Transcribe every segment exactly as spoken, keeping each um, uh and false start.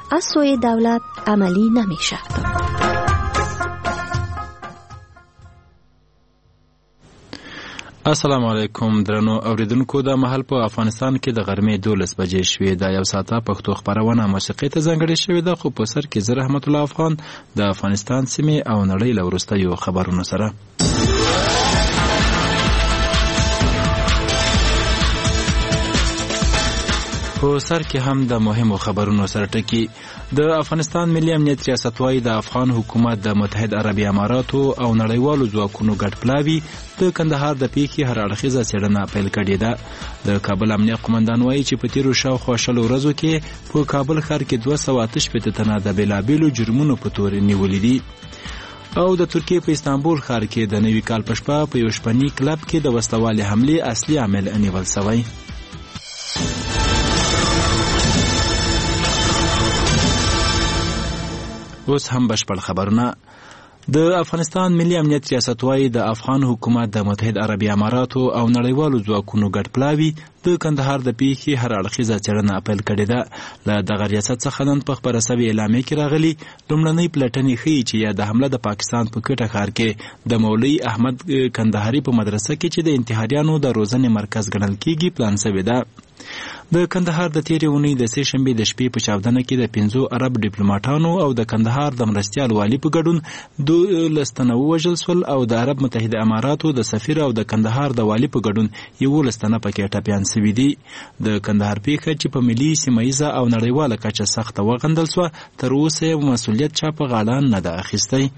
از سوی دولت عملی نمی شود. السلام علیکم درنو اوریدونکو. د محل په افغانستان کې د غرمې دولس بجې شوې. د یو ساعته پښتو خبرونه موسیقي ته ځانګړې شوې ده، خو په سر کې زه رحمت الله افغان د افغانستان سیمې او نړۍ له وروستیو خبرونو سره. په سر کې هم د مهمو خبرونو سره ټکی. د افغانستان ملي امنیت ریاست وايي د افغان حکومت د متحد عربي اماراتو او نړیوالو ځواکونو ګډ پلاوي د کندهار د پیښې هر اړخیزه څېړنه پیل کړې ده. د کابل امنیه قومندان وايي چې په تیرو شاوخوا شلو ورځو کې په کابل ښار کې دوه سوه اته شپېته تنه د بېلابېلو جرمونو په تور نیولي دي. او د ترکیې په استانبول ښار کې د نوي کال په شپه په یو شپني کلب کې د وسلوالې حملې اصلي عامل نیول سوی. اوس هم بشپړ خبرونه. د افغانستان ملي امنیت ریاست وايي د افغان حکومت د متحد عربي اماراتو او نړیوالو ځواکونو ګډ پلاوي د کندهار د پیښې هر اړخیزه څېړنه پیل کړې ده. له دغه ریاست څخه نن په خپره سوې اعلامیه کې راغلي لومړنۍ پلټنې ښیي چې یا د حمله د پاکستان په کوټه ښار کې د مولوي احمد کندهاري په مدرسه کې چې د انتحاریانو د روزنې مرکز ګڼل کېږي پلان سوې ده. د کندهار د تیرې اونۍ د سې شنبې د شپې په چاودنه کې د پنځو عرب ډیپلوماټانو او د کندهار د مرستیال والي په ګډون دولس تنه ووژل سول او د عرب متحده اماراتو د سفیر او د کندهار د والي په ګډون یولس تنه پکې ټپیان سوي دي. د کندهار پیښه چې په ملي سیمه او نړیواله کچه سخته وغندل سوه، تر اوسه یې مسؤلیت چا په غاړه نه ده اخیستی.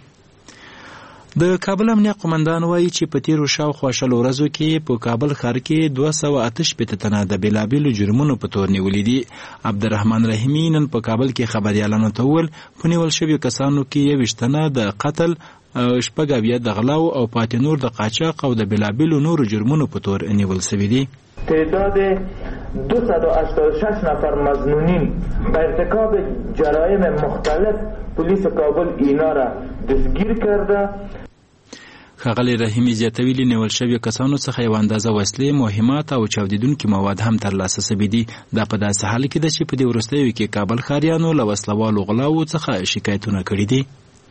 د کابل امنیه قومندان وايي چې په تیرو شاوخوا شلو ورځو کې په کابل ښار کې دوه سوه اته شپېته تنه د بېلابېلو جرمونو په تور نیولي دي. عبدالرحمن رحیمي نن په کابل کې خبریالانو ته وویل په نیول شویو کسانو کې یوویشت تنه د قتل، شپږ اویا د غلاو او پاتې نور د قاچاق او د بېلابېلو نورو جرمونو په تور نیول سوي دي. تعداد دویست و هشتاد و شش نفر مظنونین به ارتکاب جرایم مختلف پلیس کابل اینا را دستگیر کرده. ښاغلی رحیمي زیاتوي له نیول شویو کسانو څخه یوه اندازه وسلې، مهمات او چاودیدونکي مواد هم ترلاسه سوي دي. دا په داسې حال کې ده چې په دې وروستیو کې کابل ښاریانو له وسلوالو غلاو څخه شکایتونه کړي دي.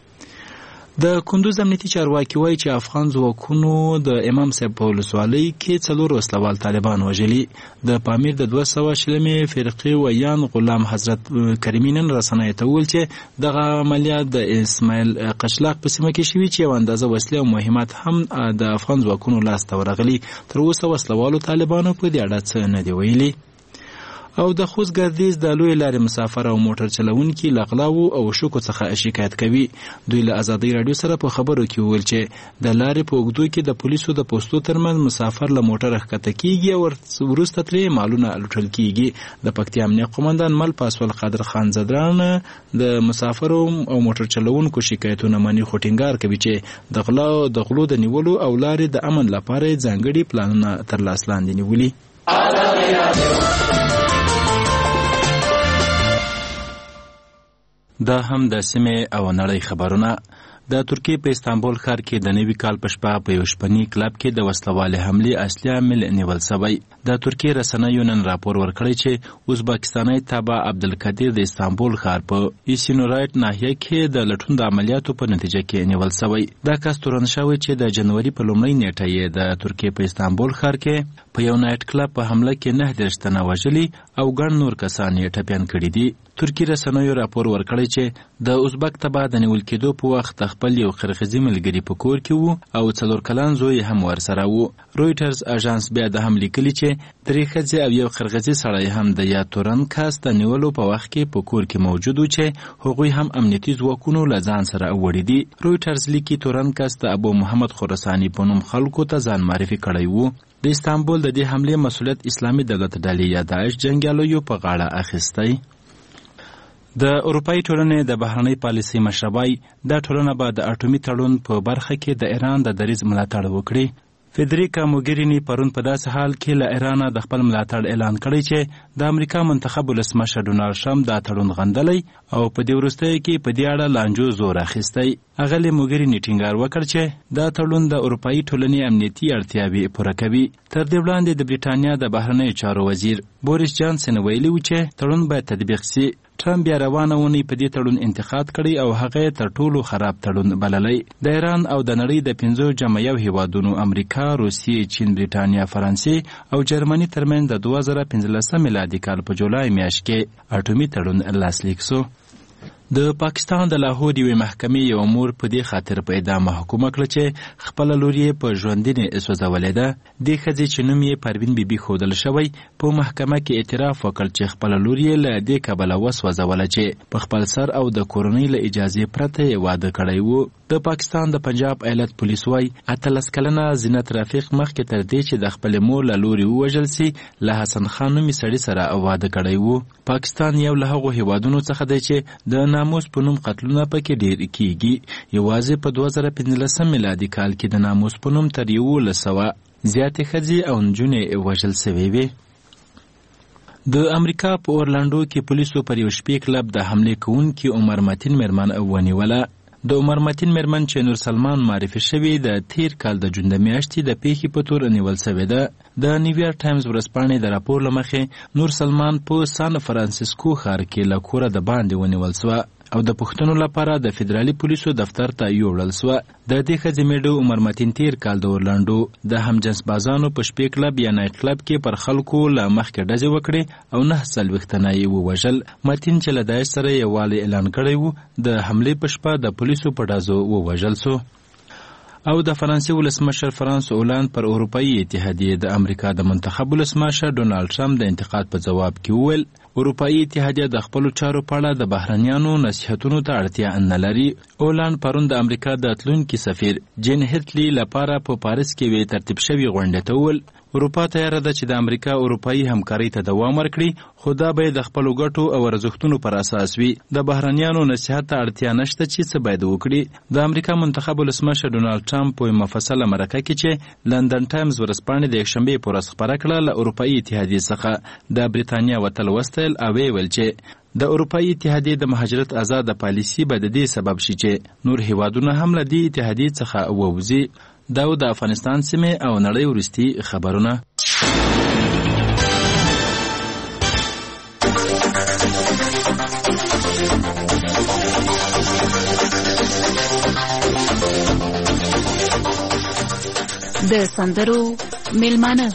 د کندوز امنیتي چارواکي وایي چې افغان ځواکونو د امام صاحب په ولسوالۍ کې څلور وسلوال طالبان وژلي. د پامیر د دوه سوه شلمې فرقې ویان غلام حضرت کریمي نن رسنیو ته وویل چې دغه عملیات د اسماعیل قشلاق په سیمه کې شوي چې یوه اندازه وسلې او مهمات هم د افغان ځواکونو لاسته ورغلي. تر اوسه وسلوالو طالبانو په دې اړه څه نه دي ویلي. او د خوست ګردیز د لوی لارې مسافر او موټر چلونکي له غلاو او شکو څخه شکایت کوي. دوی له ازادۍ راډیو سره په خبرو کې وویل چې د لارې په اوږدو کې د پولیسو د پوستو ترمنځ مسافر له موټره ښکته کیږي او وروسته ترې مالونه لوټل کیږي. د پکتیا امنیه قومندان مل پاسول قادر خان زدران د مسافرو او موټر چلونکو شکایتونه مني، خو ټینګار کوي چې د غلا د غلو د نیولو او لارې د امن لپاره ځانګړي پلانونه تر لاس لاندې نیولي. دا هم د سیمې او نړۍ خبرونه. د ترکیې په استانبول ښار کې د نوي کال په شپه په یو شپني کلب کې د وسلوالې حملې اصلي عامل نیول سوی. د ترکیې رسنیو نن راپور ورکړی چې ازبکستاني تابع عبدالقدیر د استانبول ښار په ایسینورایټ ناحیه کې د لټون د عملیاتو په نتیجه کې نیول سوی. دا کس تورن شوی چې د جنوري په لومړۍ نیټه یې د ترکیې په استانبول ښار کې په یو نایټ کلب په حمله کې نه دېرش تنه وژلي او ګڼ نور کسان یې ټپیان کړي دي. ترکی رسنیو راپور ورکړی چې د ازبک تبع د نیول کېدو په وخت خپل یو قرغیزي ملګري په کور کې وو او څلور کلن زوی هم ورسره وو. رویټرز اژانس بیا د هم لیکلي چې درې ښځې او یو قرغیزي سړی هم د یا تورن کس د نیولو په وخت کې په کور کې موجود وو چې هغوی هم امنیتي ځواکونو له ځان سره وړي دي. رویټرز لیکي تورن کس د ابو محمد خراساني په نوم خلکو ته ځان معرفي کړی وو. د استانبول د دې حملې مسؤلیت اسلامي دولت ډلې یا داعش جنګیالیو په غاړه اخیستی. د اروپایي ټولنې د بهرنۍ پالیسۍ مشربای دا ټولنه به د اټومي تړون په برخه کې د ایران د دریځ ملاتړ وکړي. فدریکا موګرینی پرون په داسې حال کې له ایران د خپل ملاتړ اعلان کړی چې د امریکا منتخب ولسمشر ډونالډ ټرمپ دا تړون غندلی او په دې وروستیو کې په دې اړه لانجو زور اخیستی. اغلې موګرینی ټینګار وکړ چې دا تړون د اروپایي ټولنې امنیتي اړتیاوې پوره کوي. تر دې وړاندې د بریټانیا د بهرنیو چارو وزیر بوریس جانسن ویلي و چې تړون باید تطبیق سي. ټرمپ بیا روانه اونۍ په دې تړون انتقاد کړی او هغه تر ټولو خراب تړون بللی. د ایران او د نړۍ د پنځو جمع یو هیوادونو امریکا، روسیې، چین، بریټانیا، فرانسې او جرمني ترمنځ د دوه زره پنځلسم میلادي کال په جولای میاشت کې اټومي تړون لاسلیک سو. د پاکستان د لاهور یوې محکمې یو مور په دې خاطر په اعدام محکومه کړه چې خپله لور یې په ژوندینې سوځولې ده. دې ښځې چې نوم یې پروین بیبي ښودل شوی په محکمه کې اعتراف وکړ چې خپله لور یې له دې کبله وسوځوله چې په خپل سر او د کورنۍ له اجازې پرته یې واده کړی و. د پاکستان د پنجاب ایالت پولیس وایي اتلس کلنه زینت رفیق مخکې تر دې چې د خپلې مور له لورې ووژل سي له حسن خان نومي سړي سره واده کړی و. پاکستان یو له هغو هیوادونو څخه دی چې د ناموس په نوم قتلونه پکې ډیر کیږي. یوازې په دوه زره پنځلسم میلادي کال کې د ناموس په نوم تر یولس سوه زیاتې ښځې او نجونې وژل سوې وې. د امریکا په اورلانډو کې پولیسو پر یو شپې کلب د حملې کوونکي عمر متین میرمن ونیوله. د عمر متین میرمن چې نور سلمان معرفي شوی د تیر کال د جون د میاشتې د پیښې په تور نیول سوی ده. د نیویارک ټایمز ورځپاڼې د راپور له مخې نور سلمان په سان فرانسیسکو ښار کې له کوره د باندې ونیول سوه او د پوښتنو لپاره د فدرالي پولیسو دفتر ته یوړل سوه. د دې ښځې میډو عمر متین تیر کال د اورلانډو د همجنس بازانو په شپې کلب یا نایټ کلب کې پر خلکو له مخکې ډزې وکړې او نه څلوېښت تنه یې ووژل. متین چې له داعش سره یووالی اعلان کړی و د حملې په شپه د پولیسو په ډزو ووژل سو. او د فرانسې ولسمشر فرانس اولاند پر اروپایي اتحادیې د امریکا د منتخب ولسمشر ډونالډ ټرمپ د انتقاد په ځواب کې وویل اروپایي اتحادیه د خپلو چارو په اړه د بهرنیانو نصیحتونو ته اړتیا نه لري. اولاند پرون د امریکا د تلونکي سفیر جین هیتلی لپاره په پاریس کې وی ترتیب شوي غونډې ته وویل اروپا تیاره ده چې د امریکا اروپایي همکارۍ ته دوام ورکړي، خو دا به د خپلو ګټو او ارزښتونو پر اساس وي. د بهرنیانو نصیحت ته اړتیا نشته چې څه باید وکړي. د امریکا منتخب ولسمشر ډونالډ ټرمپ په مفصله مرکه کې چې لندن ټایمز ورځپاڼې د یکشنبې په ورځ خپره کړه له اروپایي اتحادیې څخه د بریتانیا وتل وستایل او ویې ویل چې د اروپایي اتحادیې د مهاجرت آزاده پالیسي به د دې سبب شي چې نور هیوادونه هم له دې اتحادیې څخه ووځي. دا د افغانستان سیمې او نړۍ وروستي خبرونه. د سندرو میلمانه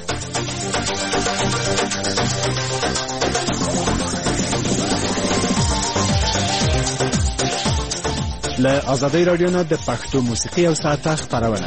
له آزادۍ رادیو نه د پښتو موسیقي او ساعته خپرونه.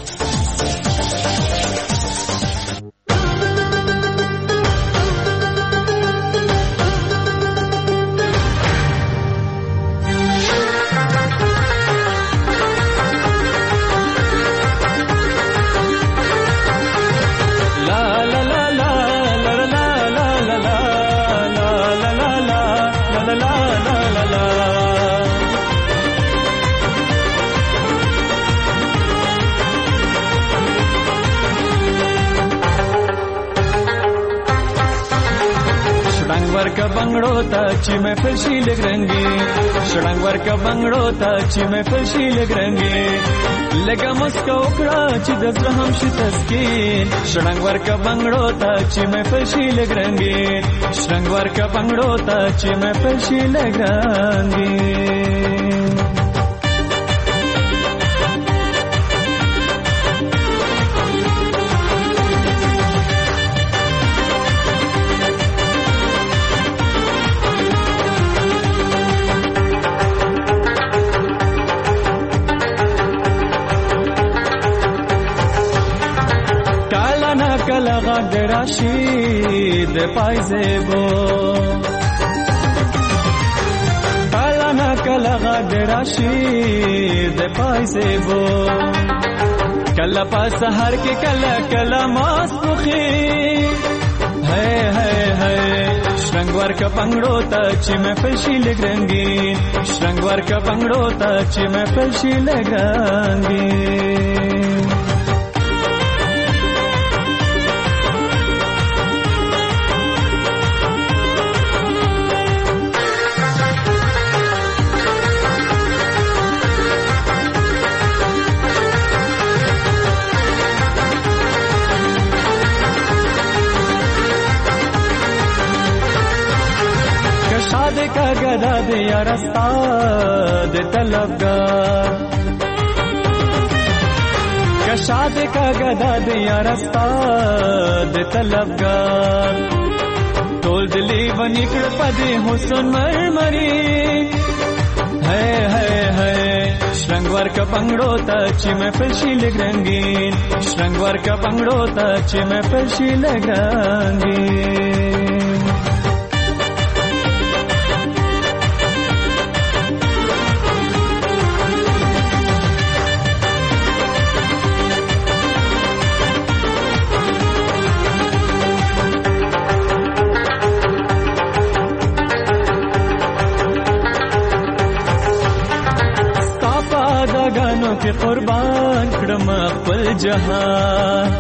ورکا بنگړو ته چې مې فشي لګرنګي شړنګ ورکا بنگړو ته چې مې فشي لګرنګي لګا مسکا وکړه چې د زړه هم شي تسکین شړنګ ورکا بنگړو ته چې مې فشي لګرنګي شړنګ ورکا بنگړو ته چې مې فشي لګرنګي. کلا غد راشی د پایزبو کلا نا کلا غد راشی د پایزبو کلا پاس هر کې کلا کلا ماسخي ہے ہے ہے شرنګ ورکا پنګړو ته چې مې پښې لګرنګي شرنګ ورکا پنګړو ته چې مې پښې لګرنګي. का गदा दे यारस्ता दे तलबगार कशाद का गदा दे यारस्ता दे तलबगार तोल दिली वनिकड़ पदे हुसन मरमरी है है है श्रृंगवर का पंगड़ोता ची में फलशील रंगीन श्रृंगवर का पंगड़ोता ची में फलशील रंगीन गानों के कुर्बान क्रम अक्बल जहां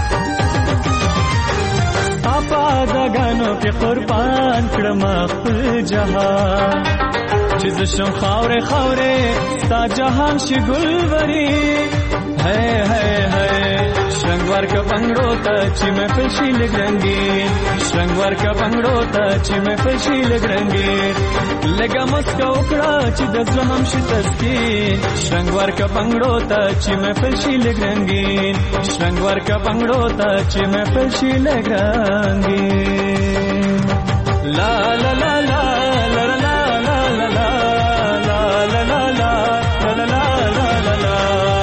आपा गानों के कुर्बान क्रम अक्बल जहां चीज शम खावरे खावरे ता जहान शिगुलवरी है है है श्रृंगवर का पंगड़ोता ची में फलशील रंगीन श्रृंगवर का पंगड़ोता ची में फलशील रंगीन लगा मस्का उकड़ा ची दस हम शितस्की श्रृंगवर का पंगड़ोता ची में फलशील रंगीन श्रृंगवर का पंगड़ोता ची में फलशील रंगीन ला ला ला ला ला ला ला ला ला ला ला ला ला ला ला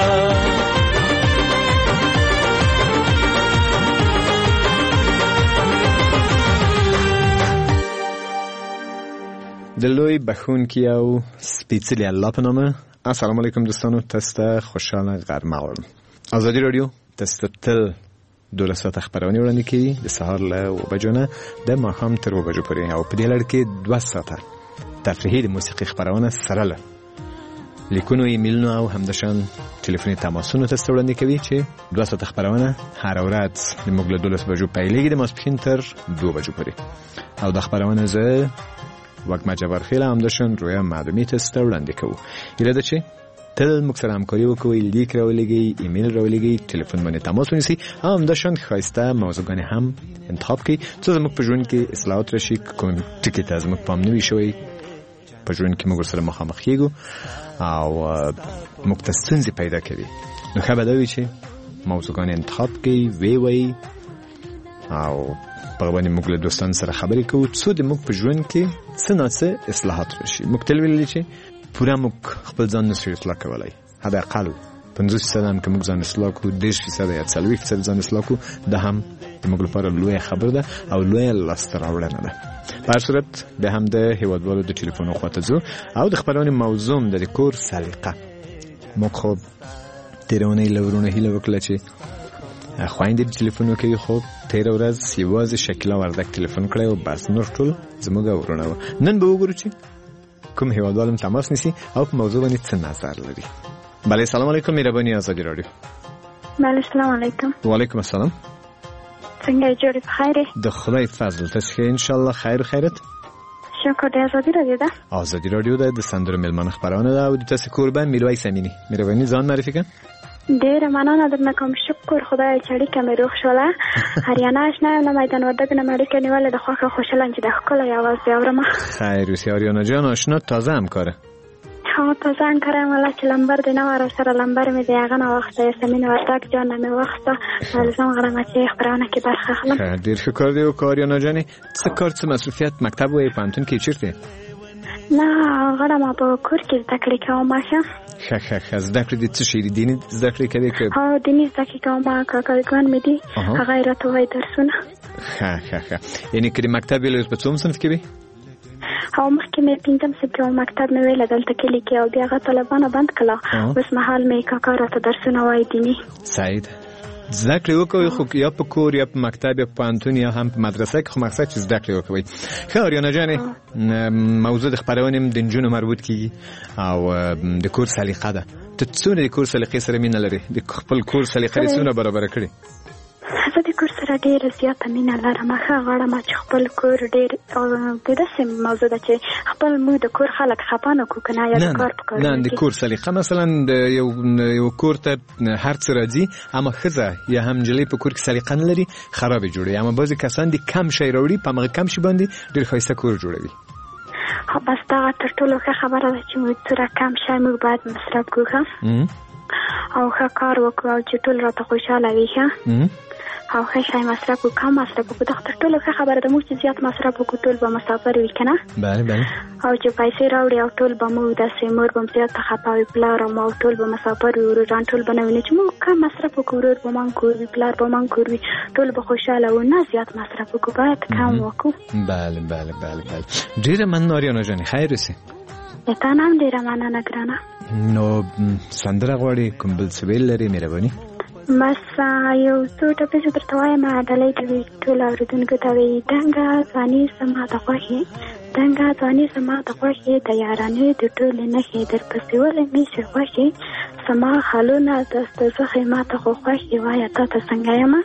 د لوی بخونکي او سپیڅلي الله په نامه. السلام علیکم دوستانو، تاسو ته خوشاله غرمه وایم. آزادي رادیو تاسو ته تل دولس ساعته خبرونه وړاندې کوي د سهار له اوه بجو نه د ماښام تر اوه بجو پورې، او په دې لړ کې دوه ساعته تفریحي د موسیقي خبرونه سره له لیکونو، ایمیلونو او همداشان ټلیفوني تماسونو تاسو ته وړاندې کوي چې دوه ساعته خبرونه هر ورځ د موږ له دولس بجو پیلېږي د ماسپښین تر دوه بجو پورې، او د خبرونه زه وقمه جبر خیلی همداشون روی معلومی تست وړاندې کوو. ایله ده چې تل موږ سره همکاري وکوئ، لیک راولېږئ، ایمیل راولېږئ، ټلیفون باندې تماس ونیسئ، او همداشان ښایسته موضوعګانې هم انتخاب کړئ څو زموږ په ژوند کې اصلاحات راشي، کوم ټکي ته زموږ پام نه وي شوی په ژوند کې موږ ورسره مخامخ کېږو او موږ ته ستونزې پیدا کوي. نو ښه به دا وي چې موضوعګانې انتخاب کړئ، ویې وایئ، او په باندې موږ له دوستانو سره خبرې کوو څو د موږ په ژوند کې څه نه څه اصلاحات راشي. موږ تل ویلي چې پوره موږ خپل ځان نشو اصلاح کولی، حداقل پنځوس فیصد هم که موږ ځان اصلاح کړو، دېرش فیصد یا څلوېښت فیصد ځان اصلاح کړو، دا هم د موږ لپاره لویه خبره ده او لویه لاسته راوړنه ده. په هر صورت بیا هم د هېوادوالو د ټلیفونو خواته ځو او د خپرونې موضوع د د کور سلیقه. موږ خو تېره اونۍ له ورونو هیله وکړه چې خویندې د ټلیفون وکوي، خو تېره ورځ یوازې شکیلا وردک ټلیفون کړی و، بس نور ټول زموږ ورونه وه. نن به وګورو چې کوم هېوادوال هم تماس نیسي او په موضوع باندې څه نظر لري. بله، سلام علیکم، مهرباني آزادي رادیو. بله، سلام علیکم. وعلیکم السلام. څنګه یې، جوړې په خیر یې؟ د خدای فضل، تاسو ښه انشاءالله خیر و خیرت؟ شکر. د آزادي رادیو ده؟ آزادي رادیو ده، د سندرو میلمانه خپرونه ده او د تاسو کوربه میرویس امینی. مهرباني ځان معرفي کړه. ډیره مننه درنه کوم. شکر خدای چې اړیکه مې روغ شوله. هریانه اشنا یم، نه میدان وردګ نه مې اړیکه نیولې ده. خوښه خوشحاله چې د ښکلی اواز دې اورم. خیر اوسې آریانا جان، آشنا تازه همکاره. ها، تازه همکاره یم، والله چې لمبر دې نه وه راسره، لمبر مې د هغه نه واخیسته، یاسمین وردګ جان نه مې واخیسته. الزام غواړم چې خپرونه کې برخه اخلم. ډېر ښه کار دی وکړه آریانا جانې. څه کار، څه مصروفیت، مکتب وایې، پوهنتون کې چېرته؟ نه غواړم په کور کې زده کړې کوم. ښه ښه ښه ښه. زده کړې دې څه شی دي؟ دیني زده کړې کوې که؟ هو دیني زده کړې کوم. کاکاګان مې دي، هغه یې راته وایي درسونه. ښه ښه ښه. یعنې که د مکتب ویلې اوس په څوم صنف کې وې؟ او مخکې مې پنځم صنف کې مکتب مې ویله دلته کلي کې، او بیا هغه طالبانو بند کړله. اوس مهال مې کاکا راته درسونه وایي دیني. صحیح ده. زده کړې وکوئ، خو یا په کور یا په مکتب یا په پوهنتون یا هم په مدرسه کې، خو مقصد چې زده کړې وکوئ. ښه آریانا جانې، موضوع د خپرونې هم د نجونو مربوط کېږي او د کور سلیقه ده. ته څونه د کور سلیقې سره مینه لرې؟ د خپل کور سلیقه دې څونه برابره کړې؟ زه د کور سره ډېره زیاته مینه لرم. ښه غواړم چې خپل کور ډېر، د داسې موضوع ده چې خپل موږ د کور خلک خفه نه کړو که نه، یا د کار په کارونه کې. نه، د کور سلیقه مثلا د یو یو کور ته هر څه راځي، اما ښځه یا هم نجلۍ په کور کې سلیقه نه لري، خرابې جوړوي. اما بعضې کسان دي کم شی راوړي، په همغه کم شي باندې ډېر ښایسته کور جوړوي. بس دا تر ټولو ښه خبره ده چې موږ څومره کم شی موږ باید مصرف کړو او ښه کار وکړو او چې ټول راته خوشحاله وي ښه او ښه شی مصرف وکړو کم مصرف وکړو دا تر ټولو ښه خبره ده موږ چې زیات مصرف وکړو ټول به مسافر وي که نه بله بله او چې پیسې راوړي او ټول به موږ داسې مور به م زیاته خفه وي پلار او ما ټول به مسافر وي وروران ټول به نه وي نو چې موږ کم مصرف وکړو ورور به مان کور وي پلار به مان کور وي ټول به خوشحاله وو نه زیات مصرف وکړو باید کم وکړو بله بله بله بله ډېره مننه آریانا جانې خیر اوسې د تا نه هم ډېره مننه ګرانه نو سندره غواړې کوم بل څه ویل لرې مهرباني بس یو څو ټپې زه درته وایم ډالۍ دې وي ټولو اورېدونکو ته وایي دنګه ځواني زما د خوښې دنګه ځواني زما د خوښې د یارانې د ټولې نښې درپسې ولې مې چې خوښې زما حالونه دسته زخې ما ته خو خوښې وایه تا ته څنګه یمه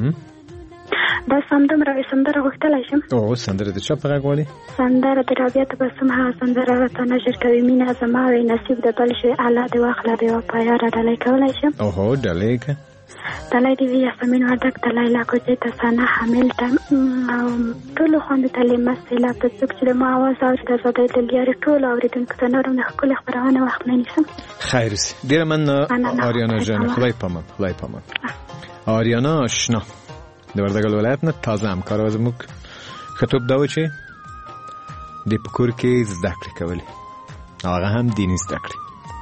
بس همدومره وي سندره غوښتلی شم او سندره د چا په غږ غواړې سندره د رابعه تبسم هغه سندره راته نشر کوي مینه زما وي نصیب د بل شي الله دې واخله بې وفا یاره ډالۍ کولی شم اوهو ډالۍ که ډالۍ دې وي یاسمین وردک د لیلا کوچۍ ته ثنا حامل ته او ټولو خویندو ته لیمه سیلاب ته څوک چې د ما اواز اوري د ازادۍ د لیارې ټولو اورېدونکو ته نور هم د ښکلې خپرونه وخت نه نیسم خیر اوسې ډېره مننه آریانا جانې خدای پامان خدای پامان آریانا آشنا د وردګ ولایت نه تازه همکاره و زموږ ښه توب دا و چې دې په کور کې زده کړې کولې او هغه هم دیني زده کړې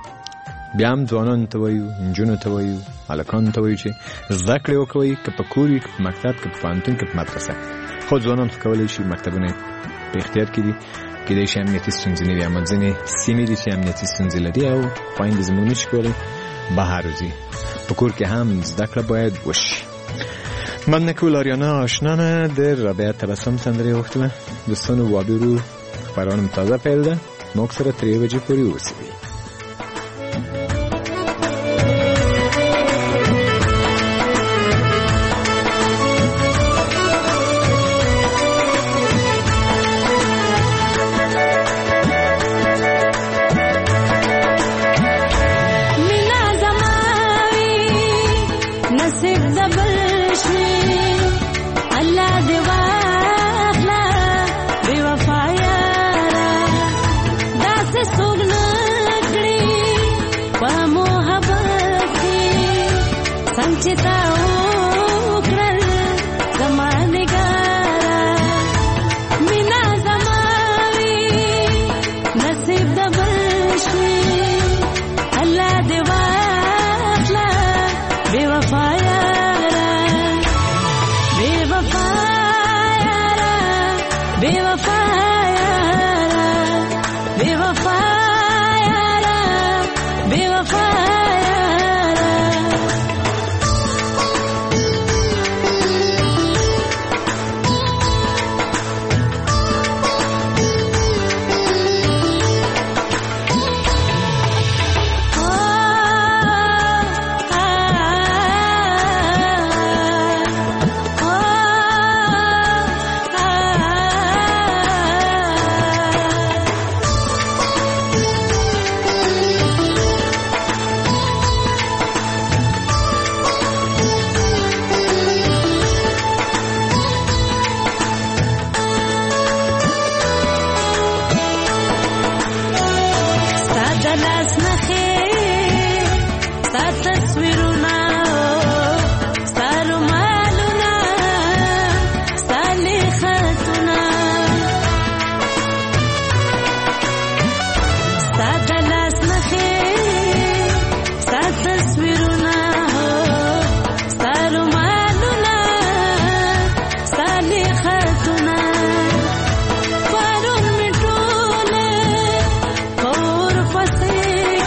بیا هم ځوانانو ته وایو نجونو ته وایو هلکانو ته وایو چې زده کړې وکوئ که په کور وي که په مکتب که په پوهنتون که په مدرسه خو ځوانان خو کولی شي مکتبونه په اختیار کې دي کېدای شي امنیتي ستونزې نه وي اما ځینې سیمې دي چې امنیتي ستونزې لري او خویندې زموږ نشي کولی بهر وځي په کور کې هم زده کړه باید وشي مننه کول آریانا آشنا نه د رابعه تبسم سندرې غوښتله دوستانو وابي ورو خپرونم تازه پیل ده موږ سره ترې بجې پورې اوسئ Say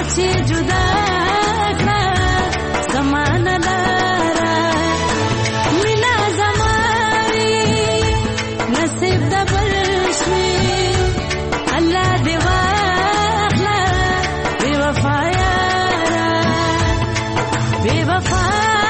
چې جدا کړه زمانه لاره مینا زماري نصیب د بل شوي الله دې واخله بې وفا یاره بې وفا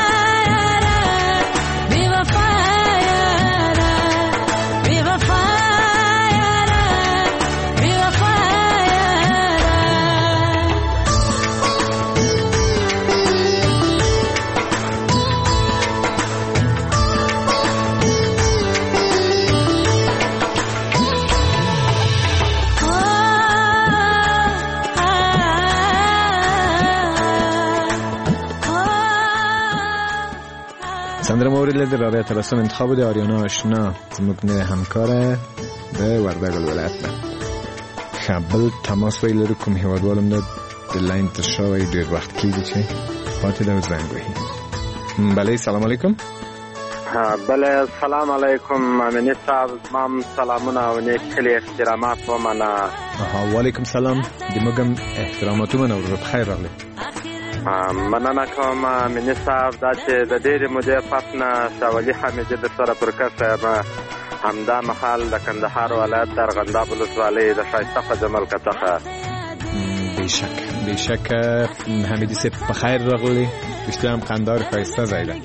سندره مورد لده رادیو تبسم انتخاب ده آریانا آشنا زموږ نه همکاره د وردګ ولایت ده. بل تماس وی لرو کوم هیوادوالم ده د لاین تر شوی ډېر وخت کېږي چې پاتې ده زنګ وهي. بله سلام علیکم. بله سلام علیکم امینی صاحب، مام سلامونه او نیک خیلی احترامات ومنه. وعلیکم سلام، د موږ احترامات ومنه او بخیر راغلی. مننه کوم امینی صاحب، دا چې د ډېرې مودې پس نه شاولي حمیدي د سره پر کښ یم. همدا مهال د کندهار ولایت د ارغنداب ولسوالۍ د ښایسته په جملکه څخه. بېشک بېشک حمیدي صاحب په خیر راغلی. رښتیا هم کندهار ښایسته ځای ده.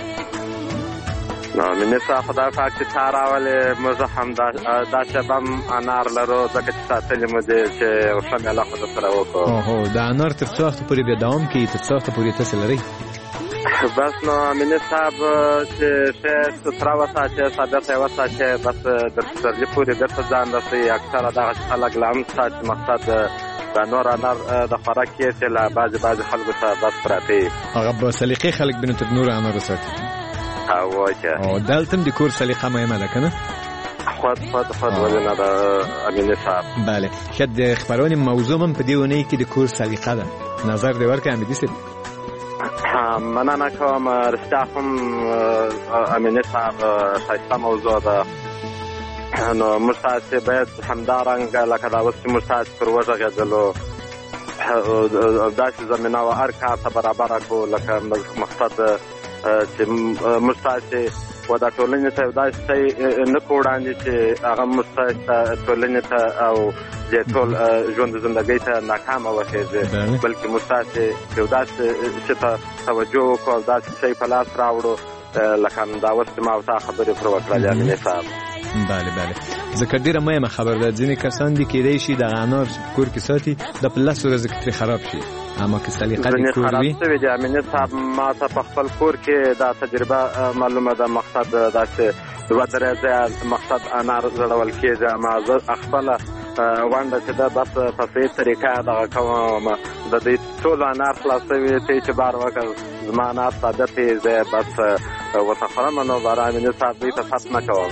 نو امینی صاحب خدای پاک چې تا راولې موږ هم دا شب هم انار لرو ځکه چې ساتلي مو دي چې یو ښه میله خو درسره وکړو. هو د انار تر څو وخته پورې بیا دوام کوي؟ تر څو وخته پورې تاسې لرئ؟ بس نو امینی صاحب چې ښه ستره وساتې ثابته یې وساتې بس د پسرلي پورې بېرته ځان رسوي. اکثره دغه خلک لا هم شته چې مقصد د نور انار د خوراک یې چې له بعضې بعضې خلکو ته بس پراته وي. هغه به سلیقې خلک بینو تر نور انار وساتي. او او دلته د کور سلیقه مهمه ده کنه؟ خود خود خود ولې نه ده امینی صاحب. بله ښه، د خپرونې موضوع هم په دې اونۍ کې د کور سلیقه ده. نظر دې ورکړه حمیدي صاحب. مننه کوم، رښتیا هم امینی صاحب ښایسته موضوع ده. نو موږ تاسې باید همدارنګه لکه دا اوس چې موږ تاسې پر وغږېدلو داسې زمینه وه هر کار ته برابره کړو لکه مقصد چې موږ تاسې و دا ټولنې ته یو داسې شی نه کړو وړاندې چې هغه موږ ته ټولنې ته او د ټول ژوند زندګۍ ته ناکامه وښیږي، بلکې موږ تاسې یو داسې شي ته توجه وکړو او داسې شی په لاس راوړو لکه همدا اوس چې ما او تا خبرې پر وکړلې امینی صاحب. بله بله، ځکه ډېره مهمه خبره ده. ځینې کسان دي کېدی شي دغه انار چې په کور کې ساتي دا په لسو ورځو کې ترې خراب شي، اما که سلیقه دې کور وي. خراب شوي دي امینی صاحب، ما ته په خپل کور کې دا تجربه معلومه ده. مقصد داسې دوه درې ځایه مقصد انار زړول کېږي، اما زه خپله ونډه چې ده بس په صحیح طریقه دغه کوم د دې ټولو انار خلاصوي. ته یې چې بار وکړ زما انار ساده دی، زه بس ورته خورم نو باره امینی صاحب دوی ته فت نه کوم.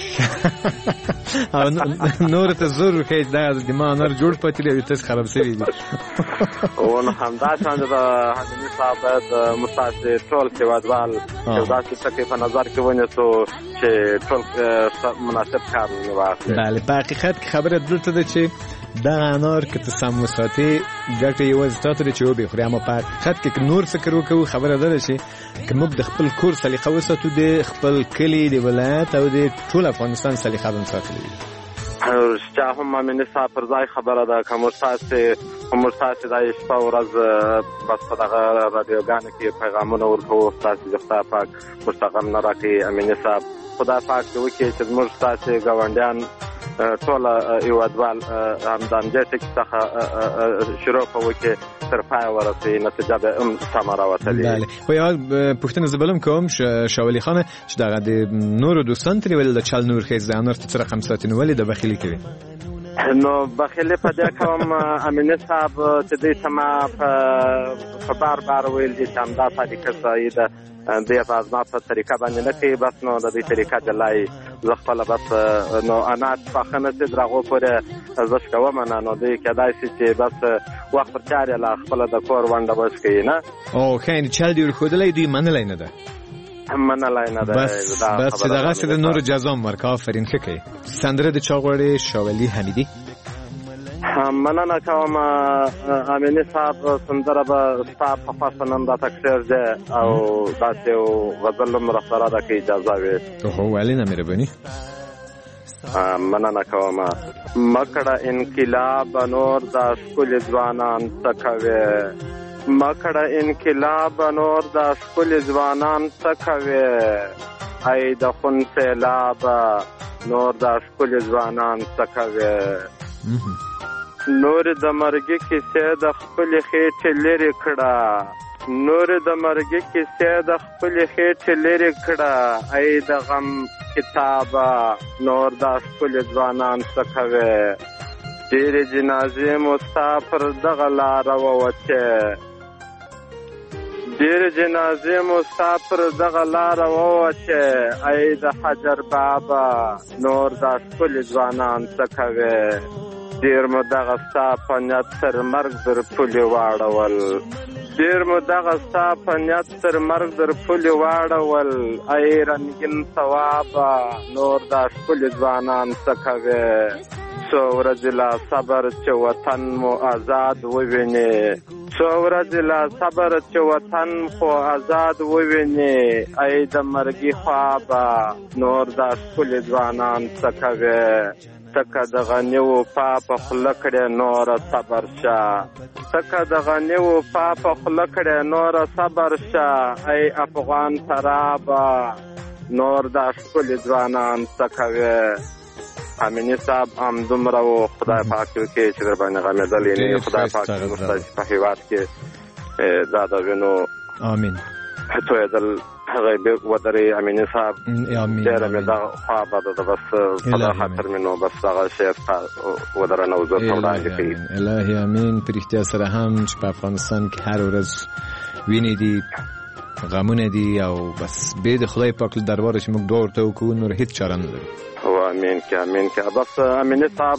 او نور ته زور ورکوي چې دا د ما انار جوړ پاتې دی او تاسې خراب شوي دي. او نو همدا شان د امیني صاحب باید موږ تاسې ټول هېوادوال یو داسې ټکي په نظر کې ونیسو چې ټول مناسب کار واخلي. بله، په حقیقت کې خبره دلته ده چې دغه انار که ته سم وساتې ګټه یوازې تا ته ده چې وبې خورې، اما په حقیقت کې که نور فکر وکړو خبره ده ده چې که موږ د خپل کور سلیقه وساتو د خپل کلي د ولایت او د ټول افغانستان سلیقه به هم ساتلی وي. رښتیا هم امیني صاحب پر ځای خبره ده. که موږ تاسې موږ تاسې دا شپه ورځ بس په دغه رادیوګانو کې پیغامونه ورکوو، تاسې د خدای پاک موږ ته غم نه راکړي. امیني صاحب خدای پاک دې وکړي چې زموږ تاسې ګاونډیان ټول هېوادوال همدا همدې ټکي څخه شروع په وکړي تر پایه ورسوي، نتیجه به هم سمه راوتلي. بله، خو یوه پوښتنه زه بل هم کوم شاولي خانه چې دغه د نورو دوستان ترې ولې د چل نور خیز د انار ته څه رقم ساتي نو ولې د بخیلي کوي؟ نو بخیلي په دې کوم امیني صاحب چې دوی ته ما په بار بار ویل دي چې همدا طریقه صحیح ده، دې په ازما په طریقه باندې نه کوي. بس نو د دې طریقه جلای زه خپله بس نو انار پاخه نه شي تر هغو پورې زه شکوم نه، نو دوی کېدای شي چې بس وخت پر چار یې لا خپله د کور ونډه بس کوي نه. او ښه یعنې چل دې ورښودلی دوی منلی نه ده؟ منلی نه ده. بس بس چې دغسې د نورو جزا هم ورکړه. آفرین، ښه کوي. سندره د چا غواړې شاولي حمیدي؟ مننه کوم امینی صاحب سندره به ستا په خوښه نن دا تقریر دی او داسې یو غزل هم راسره ده که اجازه وي. هو ولې نه مهرباني. مننه کوم. مکړه انقلاب نور دا ښکلي ځوانان څه کوي، مکړه انقلاب نور دا ښکلي ځوانان څه کوي، ای د خون سیلاب نور دا ښکلي ځوانان څه کوي، نور د مرګي کیسې د خپلې خېټې لرې کړه، نور د مرګي کیسې د خپلې خېټې لرې کړه، ای د غم کتابه نور دا ښکلي ځوانان څه کوي، ډېرې جنازې مو ستا پر دغه لاره ووتې، ډېرې جنازې مو ستا پر دغه لاره ووتې، ای د حجر بابا نور دا ښکلي ځوانان څه کوي، ډېر مو دغه ستا په نیت تر مرګ در پولې واړول، ډېر مو دغه ستا په نیت تر مرګ در پولې واړول، ای رنګین ثوابه نور دا ښکلي ځوانان څه کوي، څو ورځې لا صبر چې وطن مو آزاد وویني، څو ورځې لا صبر چې وطن خو آزاد وویني، ای د مرګي خوابه نور دا ښکلي ځوانان څه کوي، تکه د غني وفا په خوله کړې نوره صبر شه، تکه د غني وفا په خوله کړې نوره صبر شه، ای افغان ترابه نور دا ښکلي ځوانان څه کوي. امینی صاحب همدومره و، خدای پاک وکړي چې در باندې غمېدلې نه، خدای پاک زموږ په هېواد کې دا د وینو امین تویېدل هغه ودرې. امینی صاحب ډېره مې دغه خوا بده ده، بس په دا خاطر مې نو بس دغه شعر ته ودرنه حضور ته وړاندې کوي. الهي امین. په رښتیا سره هم چې په افغانستان کې هر ورځ وینې دي، غمونه دي، او بس بې د خدای پاک له درباره چې موږ دعا ورته وکړو نور هېڅ چاره نه لرو. هو امین که امین که. بس امینی صاحب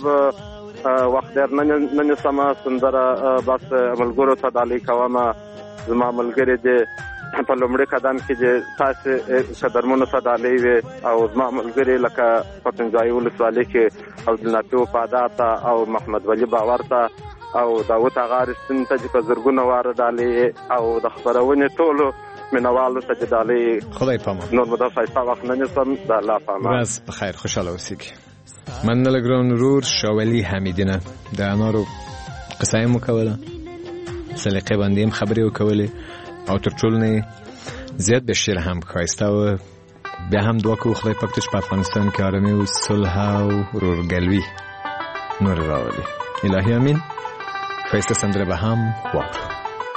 وخت ډېر نه نیسمه سندره، بس ملګرو ته ډالۍ کومه. زما ملګري دي په لومړي قدم کې چې تاسې قدرمنو ته ډالۍ وې، او زما ملګري لکه پتنجایي ولسوالۍ کې عبدالنافي وفادار ته او محمد ولی باور ته او داود اغا رښتین ته چې په زرګونه واره ډالۍ، او د خپرونې ټولو مینوالو ته چې ډالۍ. خدای پامان. نور به دا ښایسته وخت نه نیسم. د الله پامان. ورځ په خیر، خوشحاله اوسېږئ. مننه ګران ورور شاولي حمیدینه. د انارو قصه یې مو کوله، سلیقې باندې هم خبرې وکولې، او تر ټولو نه زیات به شعر هم ښایسته و. بیا هم دعا کوو خدای پاک چې په افغانستان کې آرامي او صلح او ورورګلوي نور راولي. الهي امین. ښایسته سندره به هم واورو.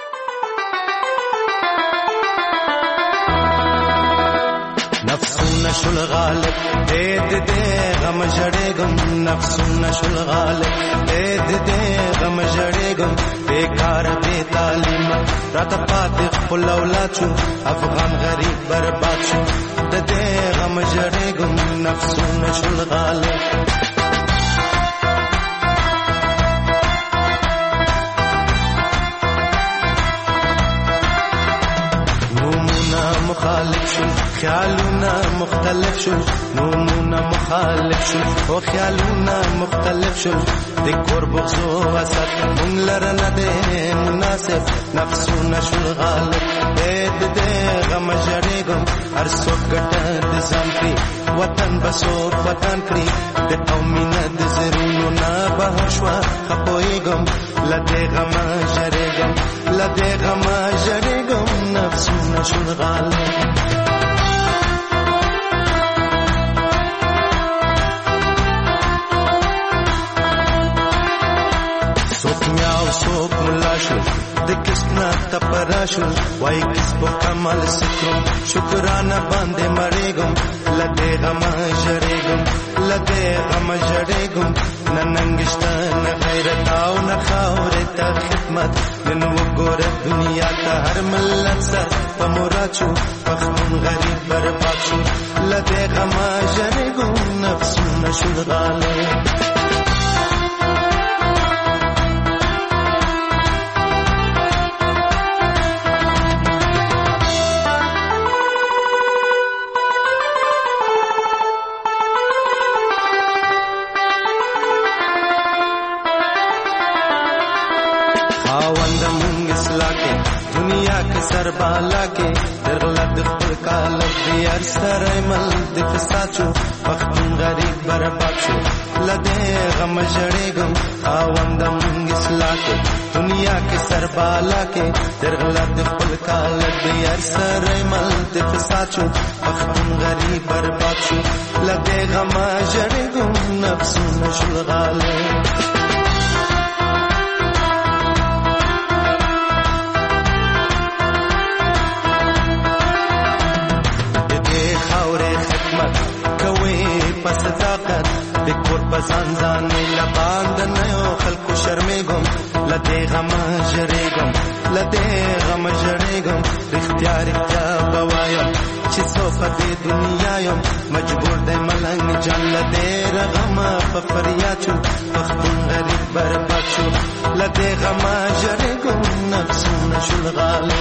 نفسونه شل غالب دې دې غم جړېګم، نفسونه شل غالب دې دې غم جړېګم، بیکار بے تعلیم راته پاتې خپل اولاد شو، افغان غریب برباد شو، دې غم جړېګم، نفسونه شل غالب. مخالف شو خیالونه مختلف شو، نومونه مخالف شو او خیالونه مختلف شو، د کور بغضو وسط مونږ لره نه دی مناسب، نفسونه شول غالب. دې دې غم جړېږم هر څوک ګټه د ځان کړي، وطن به څوک وطن کړي، د قومینه د زرونو نه بهر شوه خپویږم، له دې غمه جړېږم، له دې غمه جړېږم، نفسونه شول غالب. څوک میاو څوک ملا شو، د کسنا تپرا شو، وای کس په کمال سکرم، شکرانه باندې مړېږم، لدې غما جړېږم، لدې غما جړېږم، نه ننګشته نه غیرت او نه خاورې ته خدمت، نن وګوره دنیا ته هر ملت سر په مراد شو، پښتون غریب برباد شو، لدې غما جړېږم، نفسونه شول غالب. اصلاح کې دنیا کې سر بالا کې درغلط خپل کالب دی هر سره مل د فساتو وختون غریب برباد شو لدې غم جړېګم خاوندم اصلاح کې دنیا کې سر بالا کې درغلط خپل کالب دی هر سره مل د فساتو وختون غریب برباد شو لدې غم جړېګم نفسونه شلغاله صداقت د کور په ځان ځان نه باندې نه یو خلکو شرمېږم لدې غم جړېږم لدې غم جړېږم اختیار اختیار بوایم چې څو په دې دنیا یم مجبور دی ملنګ جان لدې رغم په فریاد شو وختون غریب برباد شو لدې غم جړېږم نفسونه شلغاله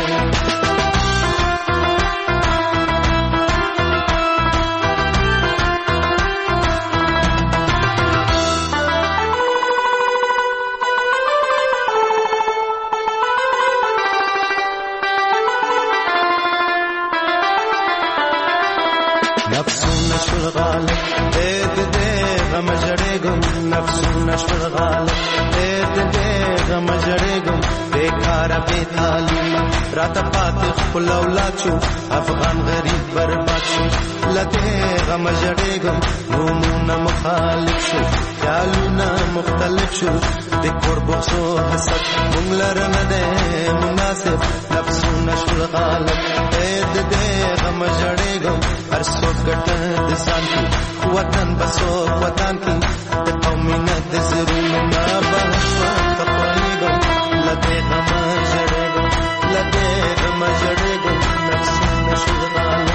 نفسونه شلغاله دې دې غم جړېږم نفسونه شلغاله دې دې غم جړېږم بیکار بے تعلیم راته پاتې خپل اولاد شو افغان غریب برباد شو لدې غم جړېږم نومونه مخالف شو خیالونه مختلف شو د کور بغض او حسد مونږ لره نه دی مناسب نفسونه شلغاله دې دې غم جړېږم هر څوک ګټه د ځان کې وطن بسو وطن کې د قومینه د زرونو نه بهشوه تپویږم لدې غم جړېږم لدې غم جړېږم نفسونه شلغاله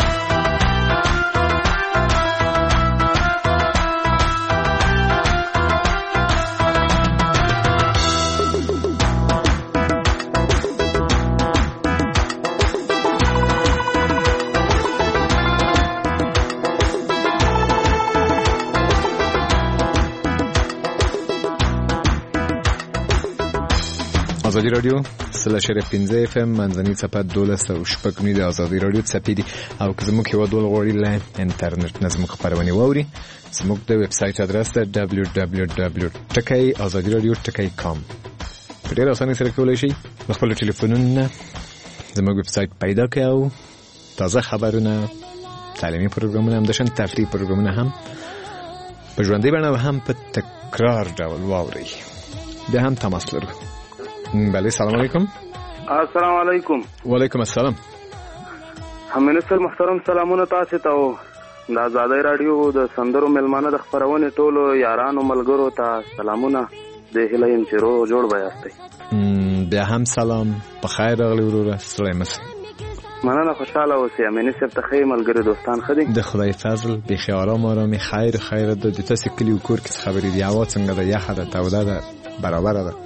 ازادي رادیو سلاشر پنځه اف ام منځنی صفحه دولس او شپږ مې د ازادي رادیو صفحې دي او که زموږ یو ډول غوړي له انټرنیټ نه زموږ خبرونه ووري زموږ د ویب سټ ادرس ده دبلیو دبلیو دبلیو ډاٹ ازادي رادیو ډاٹ کام په ډېر اسانۍ سره کولای شئ خپل ټلیفونونه زموږ ویب سټ پیدا کړئ او تازه خبرونه تعلیمي پروګرامونه هم دشن تفریحي پروګرامونه هم په ژوندۍ بڼه هم په تکرار ډول واورئ بیا هم تماس لرو. بله سلام علیکم. السلام علیکم. وعلیکم السلام. همینستر محترم سلامونه تاسو ته او د آزادۍ رادیو د سندرو ملمانه د خبرونې ټولو یارانو ملګرو ته سلامونه د هیله یم چې روغ جوړ به یاستئ. بیا هم سلام په خیر راغلی وروره ستړی مه شئ. مننه خوشحاله اوسئ. امیني صاحب ته ښه ملګري دوستان ښه دي؟ د خدای فضل بیخي آرام آرامي خیر خیر ده. د تاسې کلي و کور کې څه خبرې دي؟ هوا څنګه ده؟ یخه ده توده ده برابره ده؟